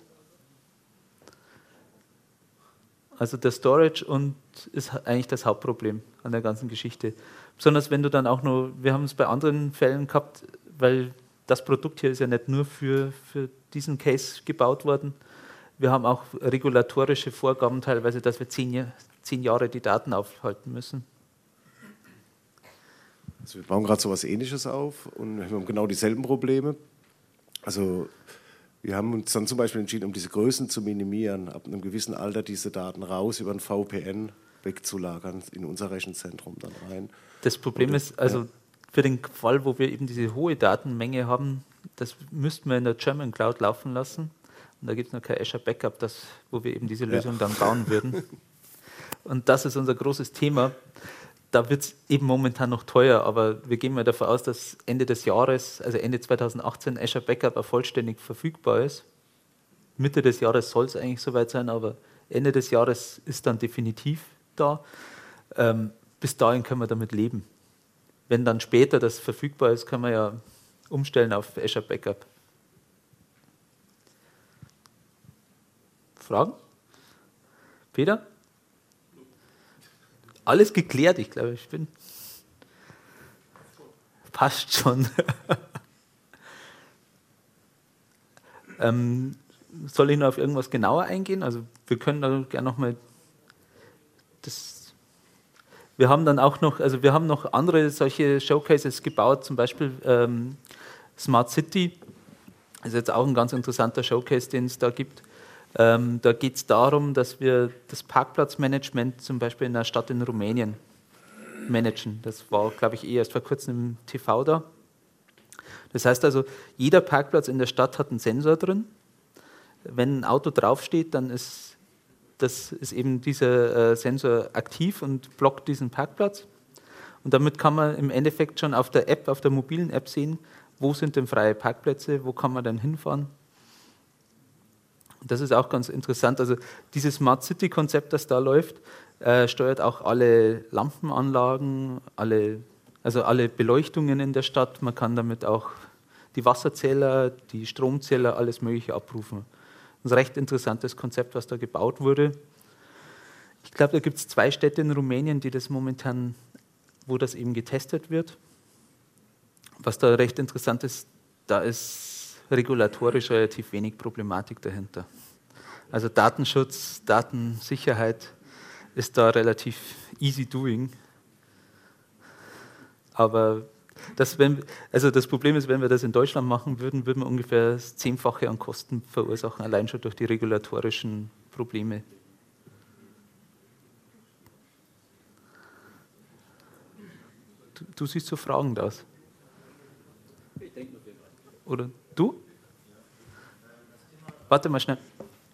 Also der Storage und ist eigentlich das Hauptproblem an der ganzen Geschichte. Besonders wenn du dann auch noch, wir haben es bei anderen Fällen gehabt, weil das Produkt hier ist ja nicht nur für, für diesen Case gebaut worden. Wir haben auch regulatorische Vorgaben teilweise, dass wir zehn, zehn Jahre die Daten aufhalten müssen. Also wir bauen gerade so etwas Ähnliches auf und wir haben genau dieselben Probleme. Also wir haben uns dann zum Beispiel entschieden, um diese Größen zu minimieren, ab einem gewissen Alter diese Daten raus über ein V P N wegzulagern in unser Rechenzentrum dann rein. Das Problem und, ist, also ja. für den Fall, wo wir eben diese hohe Datenmenge haben, das müssten wir in der German Cloud laufen lassen. Und da gibt es noch kein Azure Backup, das, wo wir eben diese Lösung ja. dann bauen würden. Und das ist unser großes Thema. Da wird es eben momentan noch teuer, aber wir gehen mal davon aus, dass Ende des Jahres, also Ende zweitausendachtzehn, Azure Backup auch vollständig verfügbar ist. Mitte des Jahres soll es eigentlich soweit sein, aber Ende des Jahres ist dann definitiv da. Ähm, bis dahin können wir damit leben. Wenn dann später das verfügbar ist, können wir ja umstellen auf Azure Backup. Fragen? Peter? Alles geklärt, ich glaube, ich bin... Passt schon. ähm, soll ich noch auf irgendwas genauer eingehen? Also wir können da gerne nochmal das... Wir haben dann auch noch, also wir haben noch andere solche Showcases gebaut, zum Beispiel ähm, Smart City. Das ist jetzt auch ein ganz interessanter Showcase, den es da gibt. Ähm, da geht es darum, dass wir das Parkplatzmanagement zum Beispiel in einer Stadt in Rumänien managen. Das war, glaube ich, eh erst vor kurzem im T V da. Das heißt also, jeder Parkplatz in der Stadt hat einen Sensor drin. Wenn ein Auto draufsteht, dann ist, das ist eben dieser äh, Sensor aktiv und blockt diesen Parkplatz. Und damit kann man im Endeffekt schon auf der App, auf der mobilen App sehen, wo sind denn freie Parkplätze, wo kann man dann hinfahren. Das ist auch ganz interessant. Also dieses Smart City-Konzept, das da läuft, äh, steuert auch alle Lampenanlagen, alle, also alle Beleuchtungen in der Stadt. Man kann damit auch die Wasserzähler, die Stromzähler, alles Mögliche abrufen. Das ist ein recht interessantes Konzept, was da gebaut wurde. Ich glaube, da gibt es zwei Städte in Rumänien, die das momentan, wo das eben getestet wird. Was da recht interessant ist, da ist regulatorisch relativ wenig Problematik dahinter. Also Datenschutz, Datensicherheit ist da relativ easy doing. Aber das, wenn, also das Problem ist, wenn wir das in Deutschland machen würden, würden wir ungefähr das Zehnfache an Kosten verursachen, allein schon durch die regulatorischen Probleme. Du, du siehst so fragend aus. Ich denke noch Oder du? Warte mal schnell.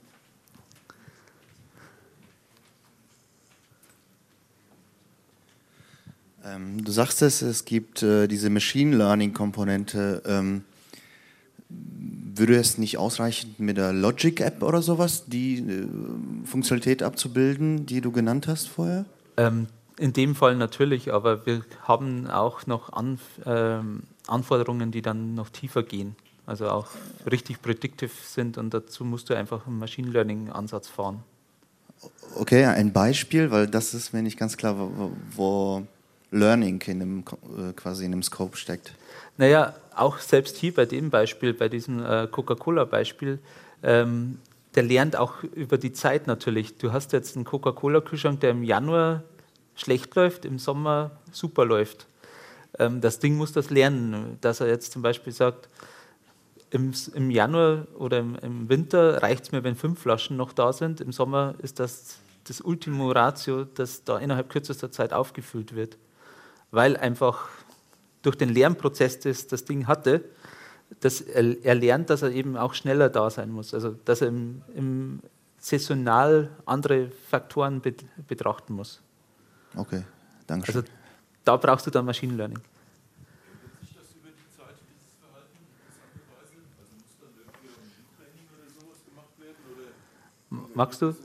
Ähm, du sagst es, es gibt äh, diese Machine Learning Komponente. Ähm, würde es nicht ausreichen, mit der Logic App oder sowas die äh, Funktionalität abzubilden, die du genannt hast vorher? Ähm, in dem Fall natürlich, aber wir haben auch noch Anf ähm, Anforderungen, die dann noch tiefer gehen, also auch richtig predictive sind, und dazu musst du einfach einen Machine Learning Ansatz fahren. Okay, ein Beispiel, weil das ist mir nicht ganz klar, wo, wo Learning in dem, quasi in dem Scope steckt. Naja, auch selbst hier bei dem Beispiel, bei diesem äh, Coca-Cola-Beispiel, ähm, der lernt auch über die Zeit natürlich. Du hast jetzt einen Coca-Cola-Kühlschrank, der im Januar schlecht läuft, im Sommer super läuft. Ähm, das Ding muss das lernen, dass er jetzt zum Beispiel sagt, im, im Januar oder im, im Winter reicht es mir, wenn fünf Flaschen noch da sind. Im Sommer ist das das Ultimo Ratio, das da innerhalb kürzester Zeit aufgefüllt wird. Weil einfach durch den Lernprozess, das das Ding hatte, dass er, er lernt, dass er eben auch schneller da sein muss. Also dass er im, im saisonal andere Faktoren bet, betrachten muss. Okay, danke schön. Also da brauchst du dann Machine Learning. Ändert sich das über die Zeit, dieses Verhalten, interessanterweise? Also muss dann irgendwie ein Training oder sowas gemacht werden? Oder Magst du?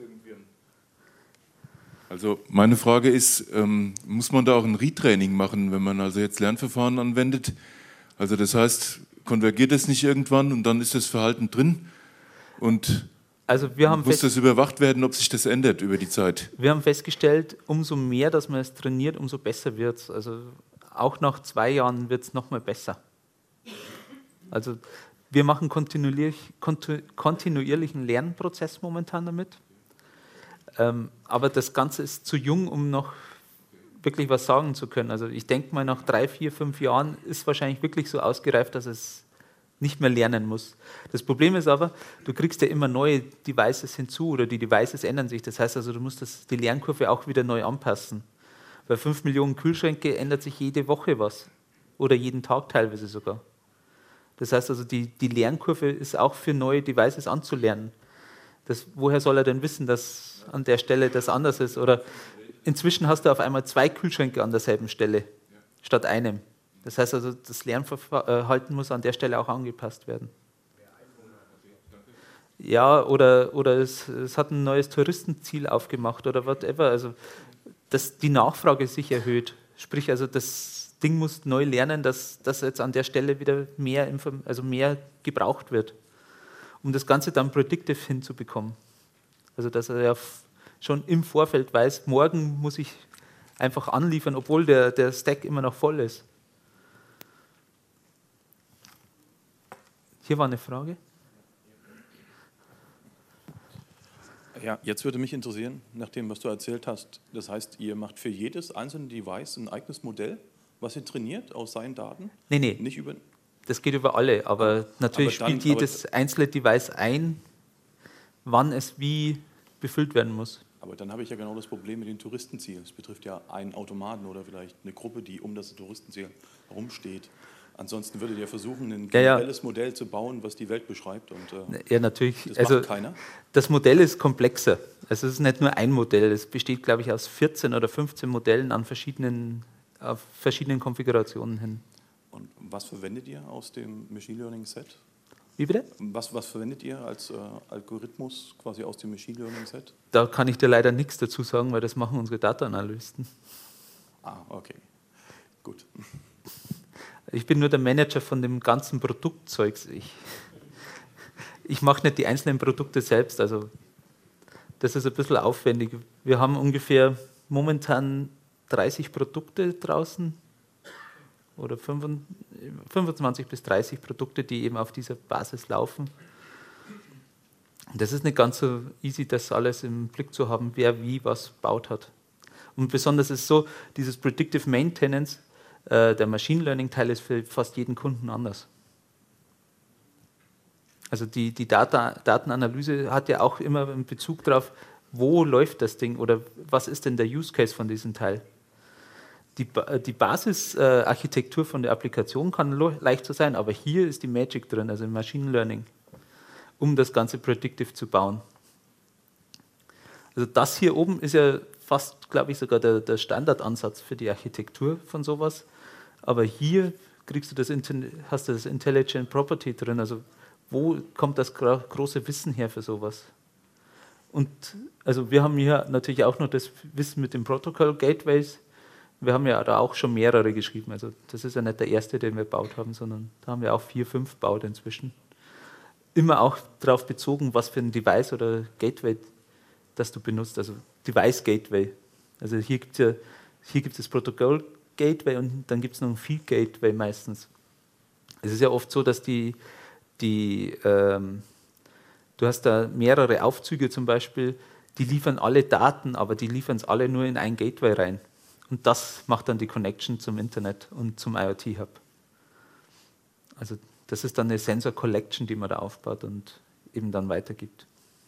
Also meine Frage ist, ähm, muss man da auch ein Retraining machen, wenn man also jetzt Lernverfahren anwendet? Also das heißt, konvergiert es nicht irgendwann und dann ist das Verhalten drin? Und also wir haben muss das überwacht werden, ob sich das ändert über die Zeit? Wir haben festgestellt, umso mehr, dass man es trainiert, umso besser wird es. Also auch nach zwei Jahren wird es nochmal besser. Also wir machen kontinuierlich, kontu, kontinuierlichen Lernprozess momentan damit. Ähm, aber das Ganze ist zu jung, um noch wirklich was sagen zu können. Also ich denke mal, nach drei, vier, fünf Jahren ist wahrscheinlich wirklich so ausgereift, dass es nicht mehr lernen muss. Das Problem ist aber, du kriegst ja immer neue Devices hinzu oder die Devices ändern sich. Das heißt also, du musst das, die Lernkurve auch wieder neu anpassen. Bei fünf Millionen Kühlschränke ändert sich jede Woche was oder jeden Tag teilweise sogar. Das heißt also, die, die Lernkurve ist auch für neue Devices anzulernen. Das, woher soll er denn wissen, dass an der Stelle das anders ist? Oder inzwischen hast du auf einmal zwei Kühlschränke an derselben Stelle statt einem. Das heißt also, das Lernverhalten muss an der Stelle auch angepasst werden. Ja, oder, oder es, es hat ein neues Touristenziel aufgemacht oder whatever. Also, dass die Nachfrage sich erhöht. Sprich, also das Ding muss neu lernen, dass, dass jetzt an der Stelle wieder mehr, also mehr gebraucht wird, um das Ganze dann predictive hinzubekommen. Also, dass er ja schon im Vorfeld weiß, morgen muss ich einfach anliefern, obwohl der, der Stack immer noch voll ist. Hier war eine Frage. Ja, jetzt würde mich interessieren, nach dem, was du erzählt hast, das heißt, ihr macht für jedes einzelne Device ein eigenes Modell, was ihr trainiert aus seinen Daten? Nee, nee, Nicht über das geht über alle, aber natürlich aber dann, spielt jedes einzelne Device ein, wann es wie befüllt werden muss. Aber dann habe ich ja genau das Problem mit dem Touristenziel. Es betrifft ja einen Automaten oder vielleicht eine Gruppe, die um das Touristenziel herumsteht. Ansonsten würdet ihr versuchen, ein generelles ja, ja. Modell zu bauen, was die Welt beschreibt. Und, äh, ja, natürlich. Das also, macht keiner. Das Modell ist komplexer. Also es ist nicht nur ein Modell. Es besteht, glaube ich, aus vierzehn oder fünfzehn Modellen an verschiedenen, auf verschiedenen Konfigurationen hin. Und was verwendet ihr aus dem Machine Learning Set? Wie bitte? Was, was verwendet ihr als äh, Algorithmus quasi aus dem Machine Learning Set? Da kann ich dir leider nichts dazu sagen, weil das machen unsere Data-Analysten. Ah, okay. Gut. Ich bin nur der Manager von dem ganzen Produktzeugs. Ich, ich mache nicht die einzelnen Produkte selbst, also das ist ein bisschen aufwendig. Wir haben ungefähr momentan dreißig Produkte draußen oder fünfundzwanzig bis dreißig Produkte, die eben auf dieser Basis laufen. Das ist nicht ganz so easy, das alles im Blick zu haben, wer wie was baut hat. Und besonders ist es so, dieses Predictive Maintenance, der Machine Learning Teil ist für fast jeden Kunden anders. Also die, die Data, Datenanalyse hat ja auch immer einen Bezug darauf, wo läuft das Ding oder was ist denn der Use Case von diesem Teil. Die, die Basisarchitektur von der Applikation kann leicht so sein, aber hier ist die Magic drin, also im Machine Learning, um das Ganze predictive zu bauen. Also das hier oben ist ja fast, glaube ich, sogar der, der Standardansatz für die Architektur von sowas. Aber hier kriegst du das, hast du das Intelligent Property drin, also wo kommt das große Wissen her für sowas? Und also wir haben hier natürlich auch noch das Wissen mit den Protocol Gateways. Wir haben ja da auch schon mehrere geschrieben, also das ist ja nicht der erste, den wir gebaut haben, sondern da haben wir auch vier, fünf gebaut inzwischen. Immer auch darauf bezogen, was für ein Device oder Gateway das du benutzt, also Device Gateway. Also hier gibt es ja, hier gibt es das Protocol Gateway und dann gibt es noch ein Field Gateway meistens. Es ist ja oft so, dass die, die ähm, du hast da mehrere Aufzüge zum Beispiel, die liefern alle Daten, aber die liefern es alle nur in ein Gateway rein. Und das macht dann die Connection zum Internet und zum IoT-Hub. Also das ist dann eine Sensor Collection, die man da aufbaut und eben dann weitergibt.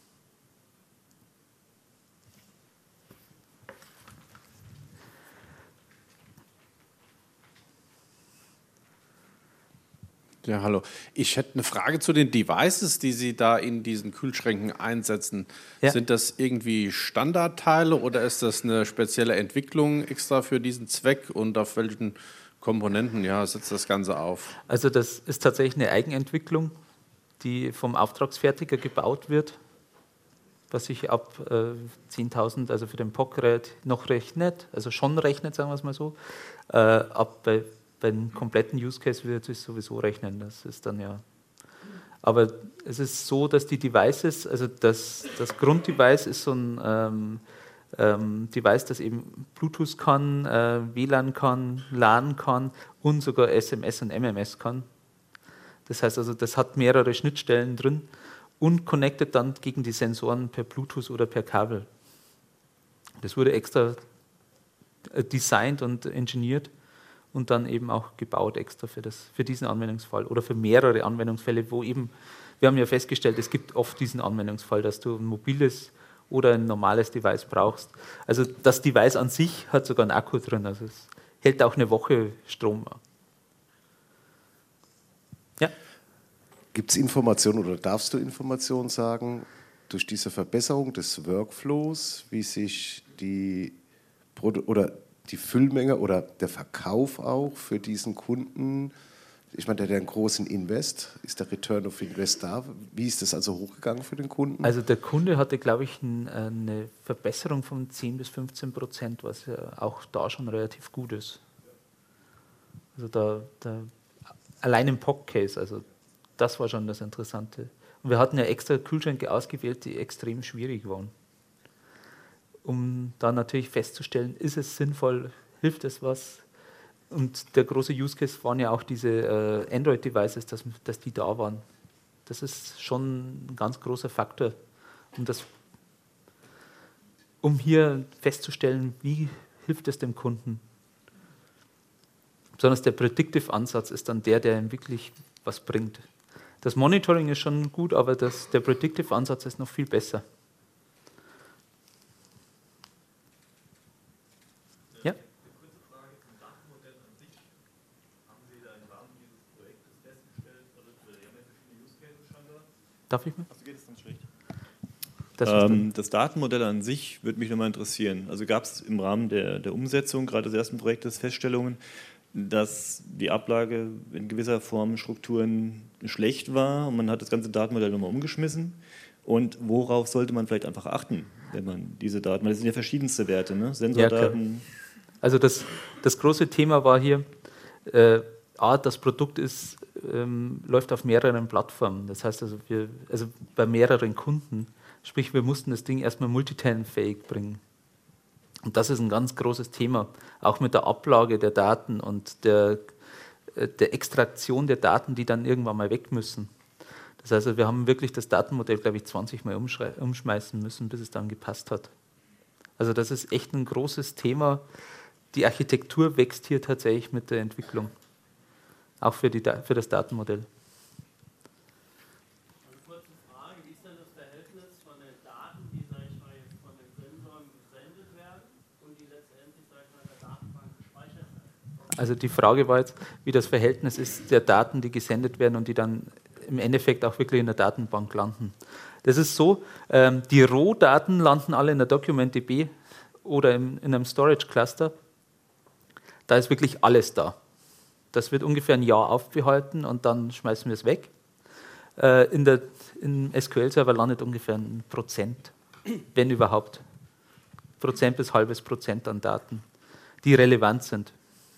Ja, hallo. Ich hätte eine Frage zu den Devices, die Sie da in diesen Kühlschränken einsetzen. Ja. Sind das irgendwie Standardteile oder ist das eine spezielle Entwicklung extra für diesen Zweck und auf welchen Komponenten ja, setzt das Ganze auf? Also das ist tatsächlich eine Eigenentwicklung, die vom Auftragsfertiger gebaut wird, was sich ab äh, zehntausend, also für den P O C noch rechnet, also schon rechnet, sagen wir es mal so, äh, ab bei beim kompletten Use Case wird es sowieso rechnen, das ist dann ja. Aber es ist so, dass die Devices, also das, das Grunddevice ist so ein ähm, ähm, Device, das eben Bluetooth kann, äh, W L A N kann, LAN kann und sogar S M S und M M S kann. Das heißt also, das hat mehrere Schnittstellen drin und connectet dann gegen die Sensoren per Bluetooth oder per Kabel. Das wurde extra designt und engineert und dann eben auch gebaut extra für, das, für diesen Anwendungsfall oder für mehrere Anwendungsfälle, wo eben, wir haben ja festgestellt, es gibt oft diesen Anwendungsfall, dass du ein mobiles oder ein normales Device brauchst. Also das Device an sich hat sogar einen Akku drin, also es hält auch eine Woche Strom. Ja. Gibt es Informationen oder darfst du Informationen sagen, durch diese Verbesserung des Workflows, wie sich die Produ- oder die Füllmenge oder der Verkauf auch für diesen Kunden Ich meine, der hat ja einen großen Invest. Ist der Return of Invest da? Wie ist das also hochgegangen für den Kunden? Also der Kunde hatte, glaube ich, ein, eine Verbesserung von zehn bis fünfzehn Prozent, was ja auch da schon relativ gut ist. Also da, da allein im P O C-Case, also das war schon das Interessante. Und wir hatten ja extra Kühlschränke ausgewählt, die extrem schwierig waren. Um dann natürlich festzustellen, ist es sinnvoll, hilft es was? Und der große Use Case waren ja auch diese äh, Android-Devices, dass, dass die da waren. Das ist schon ein ganz großer Faktor, um, das, um hier festzustellen, wie hilft es dem Kunden. Besonders der Predictive-Ansatz ist dann der, der ihm wirklich was bringt. Das Monitoring ist schon gut, aber das, der Predictive-Ansatz ist noch viel besser. Ja? Eine kurze Frage zum Datenmodell an sich. Haben Sie da im Rahmen dieses Projektes festgestellt, oder wir haben ja verschiedene Use Cases schon da? Darf ich mal? Achso, geht es ganz schlecht. Das, ähm, das Datenmodell an sich würde mich nochmal interessieren. Also gab es im Rahmen der, der Umsetzung, gerade des ersten Projektes, Feststellungen, dass die Ablage in gewisser Form Strukturen schlecht war und man hat das ganze Datenmodell nochmal umgeschmissen. Und worauf sollte man vielleicht einfach achten, wenn man diese Daten, weil das sind ja verschiedenste Werte, ne? Sensordaten. Ja, also das, das große Thema war hier, äh, A, das Produkt ist, ähm, läuft auf mehreren Plattformen. Das heißt also, wir, also bei mehreren Kunden. Sprich, wir mussten das Ding erstmal multitenant-fähig bringen. Und das ist ein ganz großes Thema, auch mit der Ablage der Daten und der, der Extraktion der Daten, die dann irgendwann mal weg müssen. Das heißt, wir haben wirklich das Datenmodell, glaube ich, zwanzig Mal umschmeißen müssen, bis es dann gepasst hat. Also das ist echt ein großes Thema. Die Architektur wächst hier tatsächlich mit der Entwicklung, auch für, die, für das Datenmodell. Also die Frage war jetzt, wie das Verhältnis ist der Daten, die gesendet werden und die dann im Endeffekt auch wirklich in der Datenbank landen. Das ist so, ähm, die Rohdaten landen alle in der DocumentDB oder im, in einem Storage-Cluster. Da ist wirklich alles da. Das wird ungefähr ein Jahr aufbehalten und dann schmeißen wir es weg. Äh, in der, im S Q L-Server landet ungefähr ein Prozent, wenn überhaupt. Prozent bis halbes Prozent an Daten, die relevant sind.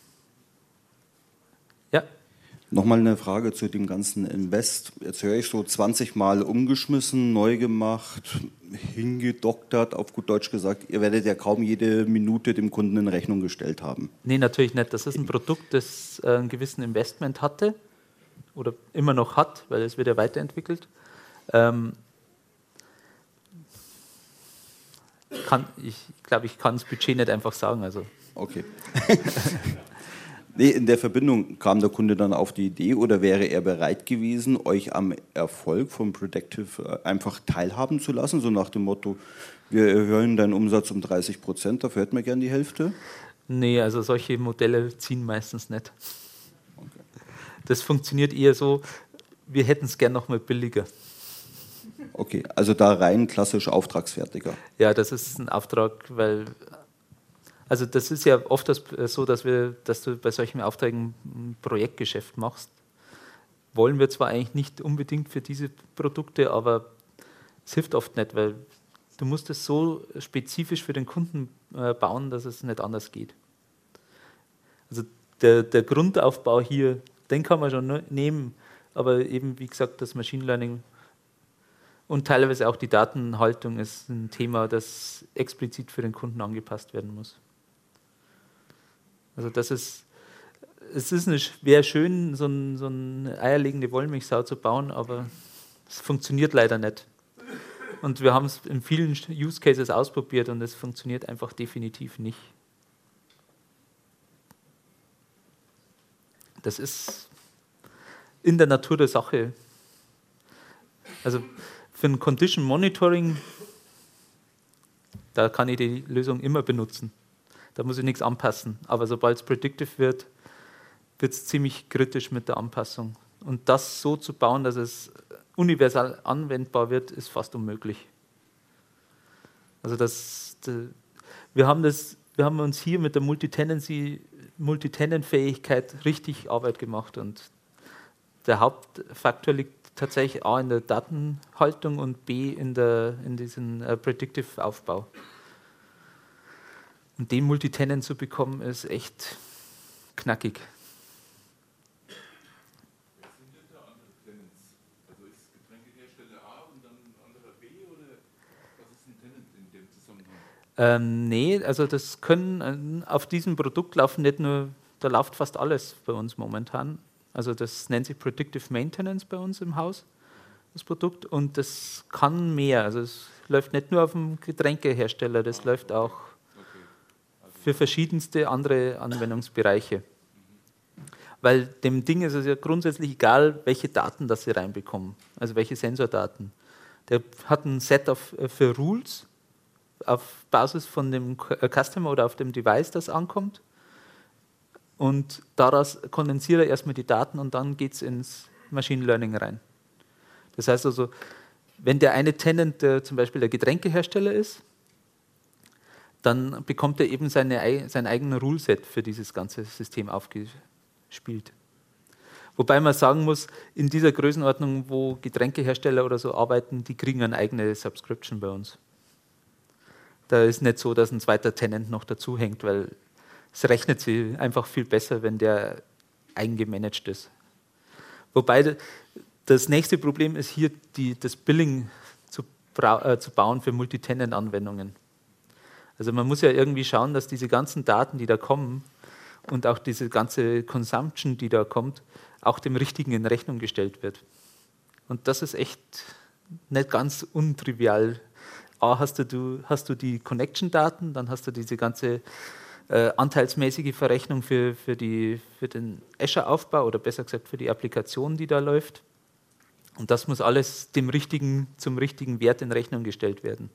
Ja. Nochmal eine Frage zu dem ganzen Invest. Jetzt höre ich so zwanzig Mal umgeschmissen, neu gemacht, hingedoktert, auf gut Deutsch gesagt. Ihr werdet ja kaum jede Minute dem Kunden in Rechnung gestellt haben. Nee, natürlich nicht. Das ist ein Produkt, das äh, einen gewissen Investment hatte oder immer noch hat, weil es wird ja weiterentwickelt. Ähm, kann, ich glaube, ich kann das Budget nicht einfach sagen. Also. Okay. Nee, in der Verbindung kam der Kunde dann auf die Idee oder wäre er bereit gewesen, euch am Erfolg von Predictive einfach teilhaben zu lassen, so nach dem Motto, wir erhöhen deinen Umsatz um dreißig Prozent, dafür hätten wir gern die Hälfte? Nee, also solche Modelle ziehen meistens nicht. Okay. Das funktioniert eher so, wir hätten es gern noch mal billiger. Okay, also da rein klassisch Auftragsfertiger. Ja, das ist ein Auftrag, weil... Also das ist ja oft das, so, dass, wir, dass du bei solchen Aufträgen ein Projektgeschäft machst. Wollen wir zwar eigentlich nicht unbedingt für diese Produkte, aber es hilft oft nicht, weil du musst es so spezifisch für den Kunden äh, bauen, dass es nicht anders geht. Also der, der Grundaufbau hier, den kann man schon nehmen, aber eben wie gesagt das Machine Learning und teilweise auch die Datenhaltung ist ein Thema, das explizit für den Kunden angepasst werden muss. Also das ist, es ist eine, wäre schön, so, ein, so eine eierlegende Wollmilchsau zu bauen, aber es funktioniert leider nicht. Und wir haben es in vielen Use Cases ausprobiert und es funktioniert einfach definitiv nicht. Das ist in der Natur der Sache. Also für ein Condition Monitoring, da kann ich die Lösung immer benutzen. Da muss ich nichts anpassen. Aber sobald es predictive wird, wird es ziemlich kritisch mit der Anpassung. Und das so zu bauen, dass es universal anwendbar wird, ist fast unmöglich. Also das, wir haben das, wir haben uns hier mit der Multitenancy, Multitenant-Fähigkeit richtig Arbeit gemacht und der Hauptfaktor liegt tatsächlich A in der Datenhaltung und B in, der, in diesem äh, Predictive-Aufbau. Und den Multitenant zu bekommen, ist echt knackig. Ähm, nee, also das können, auf diesem Produkt laufen nicht nur, da läuft fast alles bei uns momentan. Also das nennt sich Predictive Maintenance bei uns im Haus, das Produkt, und das kann mehr. Also es läuft nicht nur auf dem Getränkehersteller, das läuft auch für verschiedenste andere Anwendungsbereiche. Weil dem Ding ist es ja grundsätzlich egal, welche Daten das sie reinbekommen, also welche Sensordaten. Der hat ein Set of, für Rules, auf Basis von dem Customer oder auf dem Device, das ankommt. Und daraus kondensiert er erstmal die Daten und dann geht es ins Machine Learning rein. Das heißt also, wenn der eine Tenant der zum Beispiel der Getränkehersteller ist, dann bekommt er eben seine, sein eigenes Rule-Set für dieses ganze System aufgespielt. Wobei man sagen muss, in dieser Größenordnung, wo Getränkehersteller oder so arbeiten, die kriegen eine eigene Subscription bei uns. Da ist nicht so, dass ein zweiter Tenant noch dazu hängt, weil es rechnet sich einfach viel besser, wenn der eigengemanagt ist. Wobei das nächste Problem ist hier, die, das Billing zu, äh, zu bauen für Multitenant-Anwendungen. Also man muss ja irgendwie schauen, dass diese ganzen Daten, die da kommen und auch diese ganze Consumption, die da kommt, auch dem Richtigen in Rechnung gestellt wird. Und das ist echt nicht ganz untrivial. A, hast du, du, hast du die Connection-Daten, dann hast du diese ganze äh, anteilsmäßige Verrechnung für, für, die, für den Azure-Aufbau oder besser gesagt für die Applikation, die da läuft. Und das muss alles dem richtigen, zum richtigen Wert in Rechnung gestellt werden.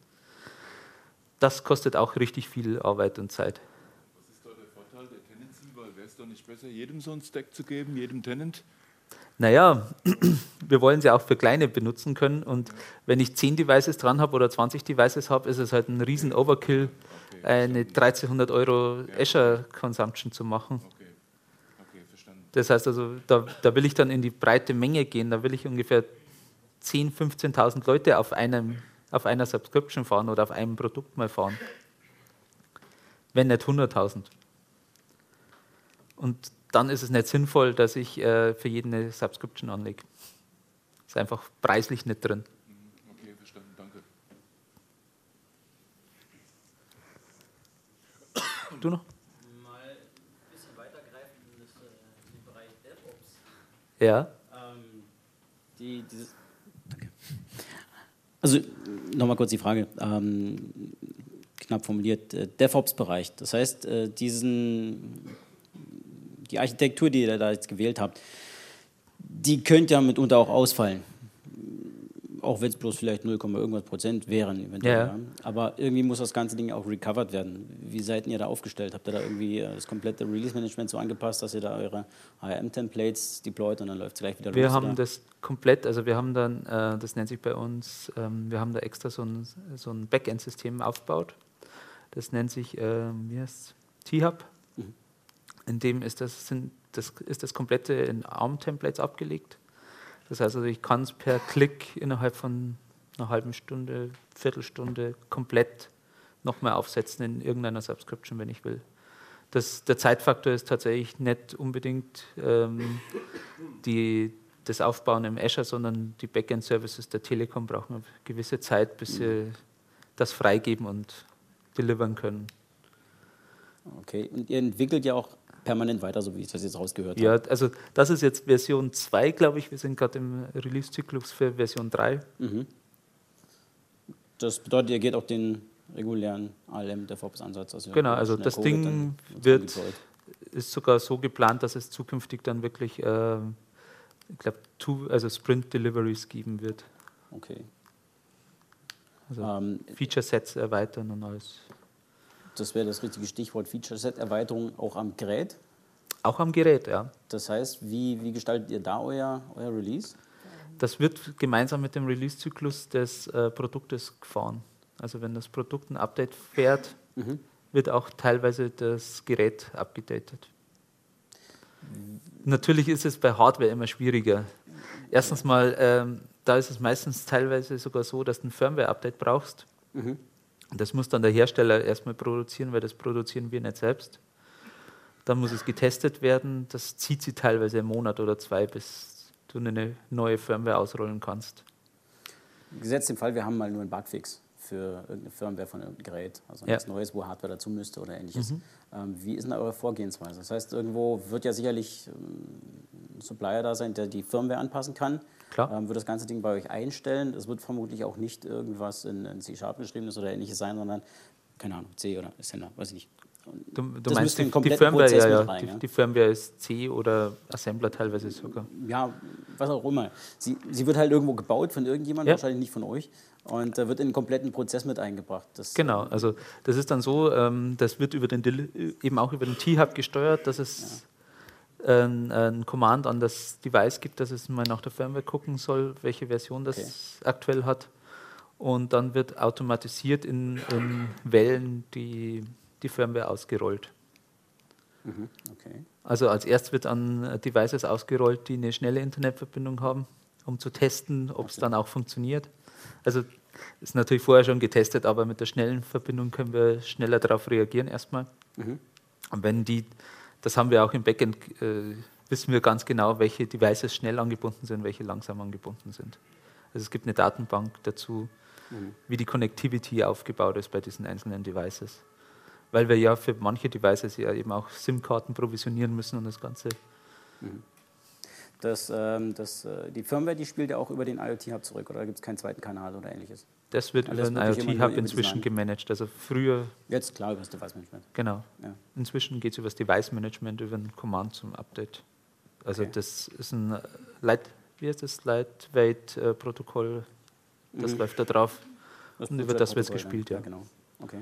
Das kostet auch richtig viel Arbeit und Zeit. Was ist da der Vorteil der Tenancy? Weil wäre es doch nicht besser, jedem so einen Stack zu geben, jedem Tenant? Naja, wir wollen sie auch für kleine benutzen können und wenn ich zehn Devices dran habe oder zwanzig Devices habe, ist es halt ein riesen Overkill, okay, eine dreizehnhundert Euro ja. Azure Consumption zu machen. Okay. Okay, verstanden. Das heißt also, da, da will ich dann in die breite Menge gehen, da will ich ungefähr zehntausend, fünfzehntausend Leute auf, einem, auf einer Subscription fahren oder auf einem Produkt mal fahren. Wenn nicht hunderttausend. Und dann ist es nicht sinnvoll, dass ich äh, für jeden eine Subscription anlege. Ist einfach preislich nicht drin. Okay, verstanden, danke. Du noch? Mal ein bisschen weitergreifen in, das, in den Bereich DevOps. Ja. Ähm, die, dieses, danke. Also nochmal kurz die Frage. Ähm, knapp formuliert, äh, DevOps-Bereich. Das heißt, äh, diesen... Die Architektur, die ihr da jetzt gewählt habt, die könnte ja mitunter auch ausfallen. Auch wenn es bloß vielleicht null, irgendwas Prozent wären. Eventuell, ja. Ja. Aber irgendwie muss das ganze Ding auch recovered werden. Wie seid ihr da aufgestellt? Habt ihr da irgendwie das komplette Release-Management so angepasst, dass ihr da eure H R M-Templates deployt und dann läuft es gleich wieder wir los? Wir haben oder? das komplett, also wir haben dann, äh, das nennt sich bei uns, ähm, wir haben da extra so ein, so ein Backend-System aufgebaut. Das nennt sich, äh, wie heißt es, T-Hub. Mhm. In dem ist das, sind, das, ist das komplette in A R M-Templates abgelegt. Das heißt, also ich kann es per Klick innerhalb von einer halben Stunde, Viertelstunde komplett nochmal aufsetzen in irgendeiner Subscription, wenn ich will. Das, der Zeitfaktor ist tatsächlich nicht unbedingt ähm, die, das Aufbauen im Azure, sondern die Backend-Services der Telekom brauchen eine gewisse Zeit, bis sie das freigeben und delivern können. Okay, und ihr entwickelt ja auch permanent weiter, so wie ich das jetzt rausgehört ja, habe. Ja, also das ist jetzt Version zwei, glaube ich. Wir sind gerade im Release-Zyklus für Version drei. Mhm. Das bedeutet, ihr geht auch den regulären A L M-DevOps-Ansatz. Also genau, also das Code Ding wird, ist sogar so geplant, dass es zukünftig dann wirklich, äh, ich glaube, also Sprint-Deliveries geben wird. Okay. Also ähm, Feature-Sets erweitern und alles. Das wäre das richtige Stichwort, Feature-Set-Erweiterung auch am Gerät? Auch am Gerät, ja. Das heißt, wie, wie gestaltet ihr da euer, euer Release? Das wird gemeinsam mit dem Release-Zyklus des äh, Produktes gefahren. Also wenn das Produkt ein Update fährt, mhm. wird auch teilweise das Gerät abgedatet. Mhm. Natürlich ist es bei Hardware immer schwieriger. Erstens mal, ähm, da ist es meistens teilweise sogar so, dass du ein Firmware-Update brauchst. Mhm. Das muss dann der Hersteller erstmal produzieren, weil das produzieren wir nicht selbst. Dann muss es getestet werden. Das zieht sich teilweise einen Monat oder zwei, bis du eine neue Firmware ausrollen kannst. Gesetzt im Fall, wir haben mal nur einen Bugfix für irgendeine Firmware von irgendeinem Gerät, also nichts ja. Neues, wo Hardware dazu müsste oder ähnliches. Mhm. Ähm, wie ist denn eure Vorgehensweise? Das heißt, irgendwo wird ja sicherlich ein Supplier da sein, der die Firmware anpassen kann. Klar. Ähm, wird das ganze Ding bei euch einstellen. Es wird vermutlich auch nicht irgendwas in, in C-Sharp geschriebenes oder ähnliches sein, sondern, keine Ahnung, C oder Assembler, weiß ich nicht. Du, du meinst die, die Firmware, ja, ja. Rein, die, ja. die Firmware ist C oder Assembler teilweise sogar. Ja, was auch immer. Sie, sie wird halt irgendwo gebaut von irgendjemandem, ja. wahrscheinlich nicht von euch. Und da wird in den kompletten Prozess mit eingebracht. Das, genau, also das ist dann so, ähm, das wird über den, eben auch über den T-Hub gesteuert, dass es ja. ein, ein Command an das Device gibt, dass es mal nach der Firmware gucken soll, welche Version das okay. aktuell hat. Und dann wird automatisiert in, in Wellen die, die Firmware ausgerollt. Mhm. Okay. Also als erstes wird an Devices ausgerollt, die eine schnelle Internetverbindung haben, um zu testen, ob es okay. dann auch funktioniert. Also ist natürlich vorher schon getestet, aber mit der schnellen Verbindung können wir schneller darauf reagieren erstmal. Mhm. Und wenn die, das haben wir auch im Backend, äh, wissen wir ganz genau, welche Devices schnell angebunden sind, welche langsam angebunden sind. Also es gibt eine Datenbank dazu, mhm. wie die Connectivity aufgebaut ist bei diesen einzelnen Devices. Weil wir ja für manche Devices ja eben auch SIM-Karten provisionieren müssen und das Ganze. Mhm. Das, ähm, das, äh, die Firmware, die spielt ja auch über den IoT-Hub zurück, oder gibt es keinen zweiten Kanal oder ähnliches? Das wird also über den IoT-Hub inzwischen gemanagt. Also früher... Jetzt klar über das Device-Management. Genau. Ja. Inzwischen geht es über das Device-Management, über ein Command zum Update. Also okay. das ist ein Light, wie heißt das? Lightweight-Protokoll, das mhm. läuft da drauf. Das und über das wird es gespielt, ja. ja. Genau. Okay.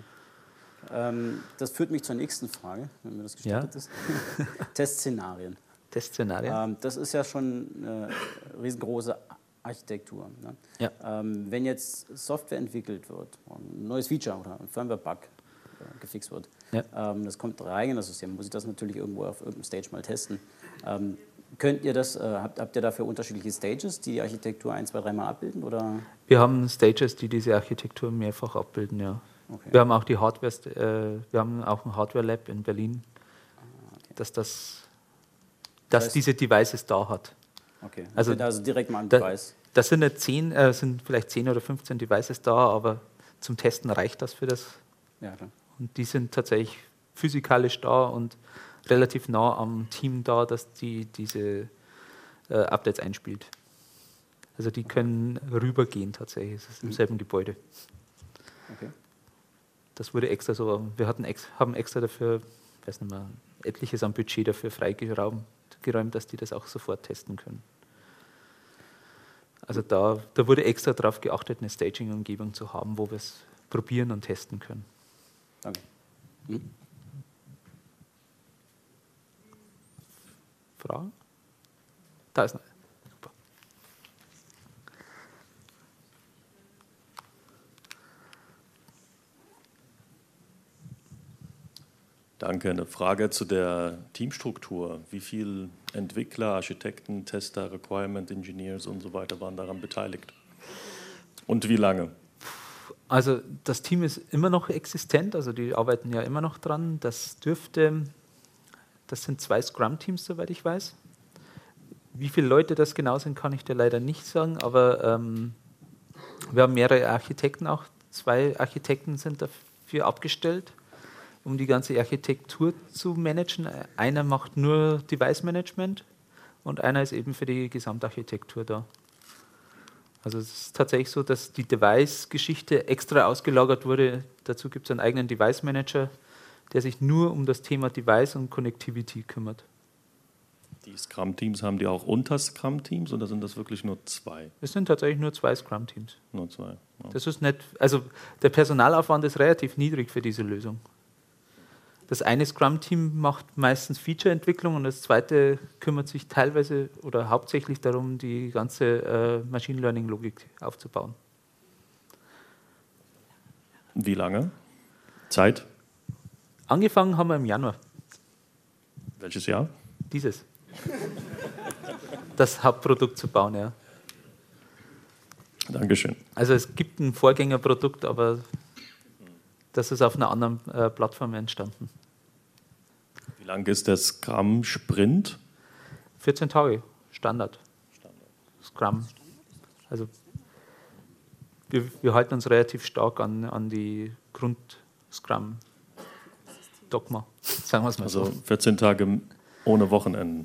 Ähm, das führt mich zur nächsten Frage, wenn mir das gestattet ja. ist. Testszenarien. Testszenarien. Ähm, das ist ja schon eine riesengroße Architektur. Ne? Ja. Ähm, wenn jetzt Software entwickelt wird, ein neues Feature oder ein Firmware-Bug äh, gefixt wird, ja. ähm, das kommt rein in das System, muss ich das natürlich irgendwo auf irgendeinem Stage mal testen. Ähm, könnt ihr das, äh, habt, habt ihr dafür unterschiedliche Stages, die die Architektur ein, zwei, dreimal abbilden? Oder? Wir haben Stages, die diese Architektur mehrfach abbilden, ja. Okay. Wir haben auch die Hardware, äh, wir haben auch ein Hardware-Lab in Berlin, ah, okay. dass das dass das heißt, diese Devices da hat. Okay, also, also direkt mal ein Device. Da, das sind nicht zehn, äh, sind vielleicht zehn oder fünfzehn Devices da, aber zum Testen reicht das für das. Ja, klar. Und die sind tatsächlich physikalisch da und relativ nah am Team da, dass die diese äh, Updates einspielt. Also die können rübergehen tatsächlich, es ist im mhm. selben Gebäude. Okay. Das wurde extra so, wir hatten ex, haben extra dafür, ich weiß nicht mehr, etliches am Budget dafür freigeräumt, geräumt, dass die das auch sofort testen können. Also da, da wurde extra darauf geachtet, eine Staging-Umgebung zu haben, wo wir es probieren und testen können. Danke. Hm? Fragen? Da ist noch. Super. Danke. Eine Frage zu der Teamstruktur. Wie viele Entwickler, Architekten, Tester, Requirement Engineers und so weiter waren daran beteiligt? Und wie lange? Also das Team ist immer noch existent, also die arbeiten ja immer noch dran. Das dürfte, das sind zwei Scrum-Teams, soweit ich weiß. Wie viele Leute das genau sind, kann ich dir leider nicht sagen, aber ähm, wir haben mehrere Architekten auch. Zwei Architekten sind dafür abgestellt, um die ganze Architektur zu managen. Einer macht nur Device-Management und einer ist eben für die Gesamtarchitektur da. Also es ist tatsächlich so, dass die Device-Geschichte extra ausgelagert wurde. Dazu gibt es einen eigenen Device-Manager, der sich nur um das Thema Device und Connectivity kümmert. Die Scrum-Teams, haben die auch unter Scrum-Teams oder sind das wirklich nur zwei? Es sind tatsächlich nur zwei Scrum-Teams. Nur zwei. Ja. Das ist nicht, also der Personalaufwand ist relativ niedrig für diese Lösung. Das eine Scrum-Team macht meistens Feature-Entwicklung und das zweite kümmert sich teilweise oder hauptsächlich darum, die ganze äh, Machine Learning-Logik aufzubauen. Wie lange? Zeit? Angefangen haben wir im Januar. Welches Jahr? Dieses. Das Hauptprodukt zu bauen, ja. Dankeschön. Also es gibt ein Vorgängerprodukt, aber das ist auf einer anderen äh, Plattform entstanden. Wie lang ist der Scrum-Sprint? vierzehn Tage, Standard. Standard. Scrum. Also wir, wir halten uns relativ stark an, an die Grund-Scrum-Dogma, sagen wir es mal also so. Also vierzehn Tage ohne Wochenenden.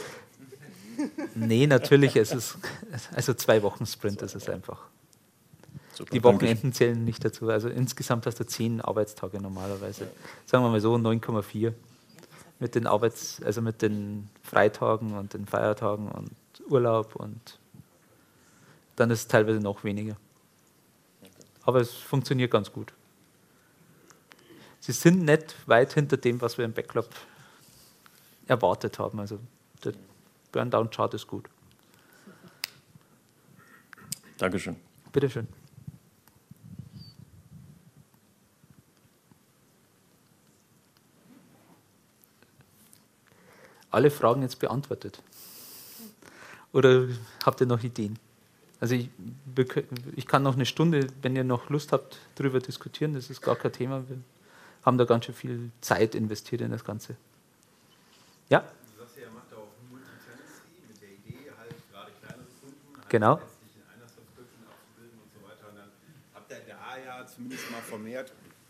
Nee, natürlich, es ist also zwei Wochen Sprint, das ist einfach. Super, die Wochenenden zählen nicht dazu. Also insgesamt hast du zehn Arbeitstage normalerweise. Sagen wir mal so, neun Komma vier mit den Arbeits-, also mit den Freitagen und den Feiertagen und Urlaub, und dann ist es teilweise noch weniger. Aber es funktioniert ganz gut. Sie sind nicht weit hinter dem, was wir im Backlog erwartet haben. Also der Burndown-Chart ist gut. Dankeschön. Bitteschön. Alle Fragen jetzt beantwortet? Oder habt ihr noch Ideen? Also ich, ich kann noch eine Stunde, wenn ihr noch Lust habt, darüber diskutieren, das ist gar kein Thema. Wir haben da ganz schön viel Zeit investiert in das Ganze. Ja? Du sagst ja, ihr macht auch Multi-Tenancy mit der Idee, halt gerade kleinere Kunden, halt genau. letztlich in einer Subscription abzubilden und so weiter. Und dann habt ihr da ja zumindest mal vermehrt,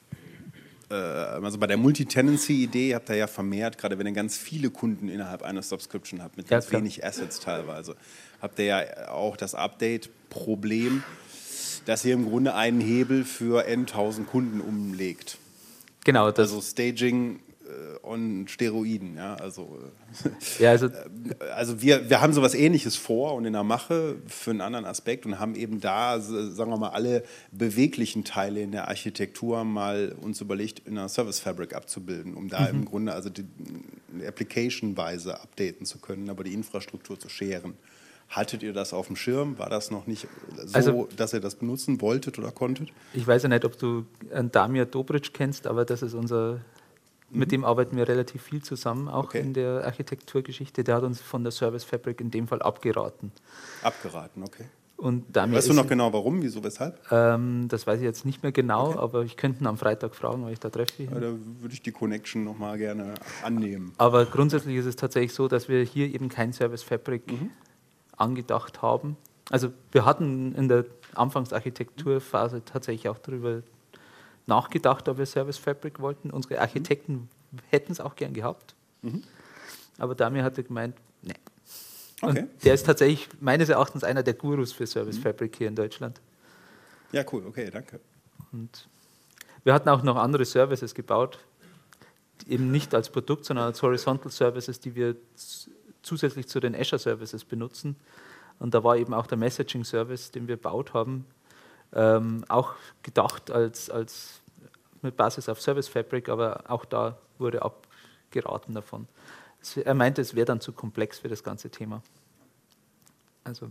also bei der Multi-Tenancy-Idee habt ihr ja vermehrt, gerade wenn ihr ganz viele Kunden innerhalb einer Subscription habt, mit ganz ja, wenig Assets teilweise, habt ihr ja auch das Update-Problem, dass ihr im Grunde einen Hebel für n tausend Kunden umlegt. Genau. Das also Staging äh, on Steroiden. Ja, also, ja, also, also wir, wir haben sowas Ähnliches vor und in der Mache für einen anderen Aspekt und haben eben da, sagen wir mal, alle beweglichen Teile in der Architektur mal uns überlegt, in einer Service Fabric abzubilden, um da mhm. im Grunde also die Application-weise updaten zu können, aber die Infrastruktur zu scheren. Hattet ihr das auf dem Schirm? War das noch nicht so, also, dass ihr das benutzen wolltet oder konntet? Ich weiß ja nicht, ob du Damir Dobric kennst, aber das ist unser, mhm. mit dem arbeiten wir relativ viel zusammen, auch okay. in der Architekturgeschichte. Der hat uns von der Service Fabric in dem Fall abgeraten. Abgeraten, okay. Und Damir weißt du noch genau warum, wieso, weshalb? Ähm, das weiß ich jetzt nicht mehr genau, okay. aber ich könnte ihn am Freitag fragen, weil ich da treffe. Ja, da würde ich die Connection noch mal gerne annehmen. Aber grundsätzlich ist es tatsächlich so, dass wir hier eben kein Service Fabric mhm. angedacht haben. Also wir hatten in der Anfangsarchitekturphase tatsächlich auch darüber nachgedacht, ob wir Service Fabric wollten. Unsere Architekten mhm. hätten es auch gern gehabt. Mhm. Aber Damir hatte gemeint, nee. Okay. Und der ist tatsächlich meines Erachtens einer der Gurus für Service mhm. Fabric hier in Deutschland. Ja, cool, okay, danke. Und wir hatten auch noch andere Services gebaut, eben nicht als Produkt, sondern als Horizontal Services, die wir zusätzlich zu den Azure Services benutzen. Und da war eben auch der Messaging Service, den wir gebaut haben, ähm, auch gedacht als, als mit Basis auf Service Fabric, aber auch da wurde abgeraten davon. Er meinte, es wäre dann zu komplex für das ganze Thema. Also,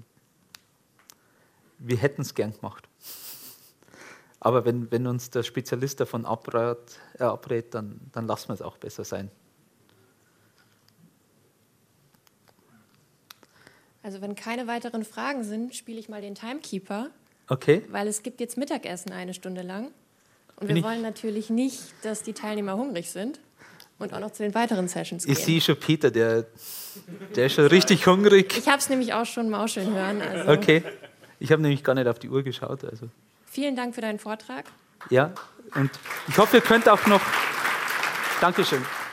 wir hätten es gern gemacht. Aber wenn, wenn uns der Spezialist davon abrät, äh, abrät dann, dann lassen wir es auch besser sein. Also wenn keine weiteren Fragen sind, spiele ich mal den Timekeeper. Okay. Weil es gibt jetzt Mittagessen eine Stunde lang. Und Bin wir wollen natürlich nicht, dass die Teilnehmer hungrig sind. Und auch noch zu den weiteren Sessions gehen. Ich sehe schon Peter, der, der ist schon richtig hungrig. Ich habe es nämlich auch schon mauscheln hören. Also. Okay, ich habe nämlich gar nicht auf die Uhr geschaut. Also. Vielen Dank für deinen Vortrag. Ja, und ich hoffe, ihr könnt auch noch... Dankeschön.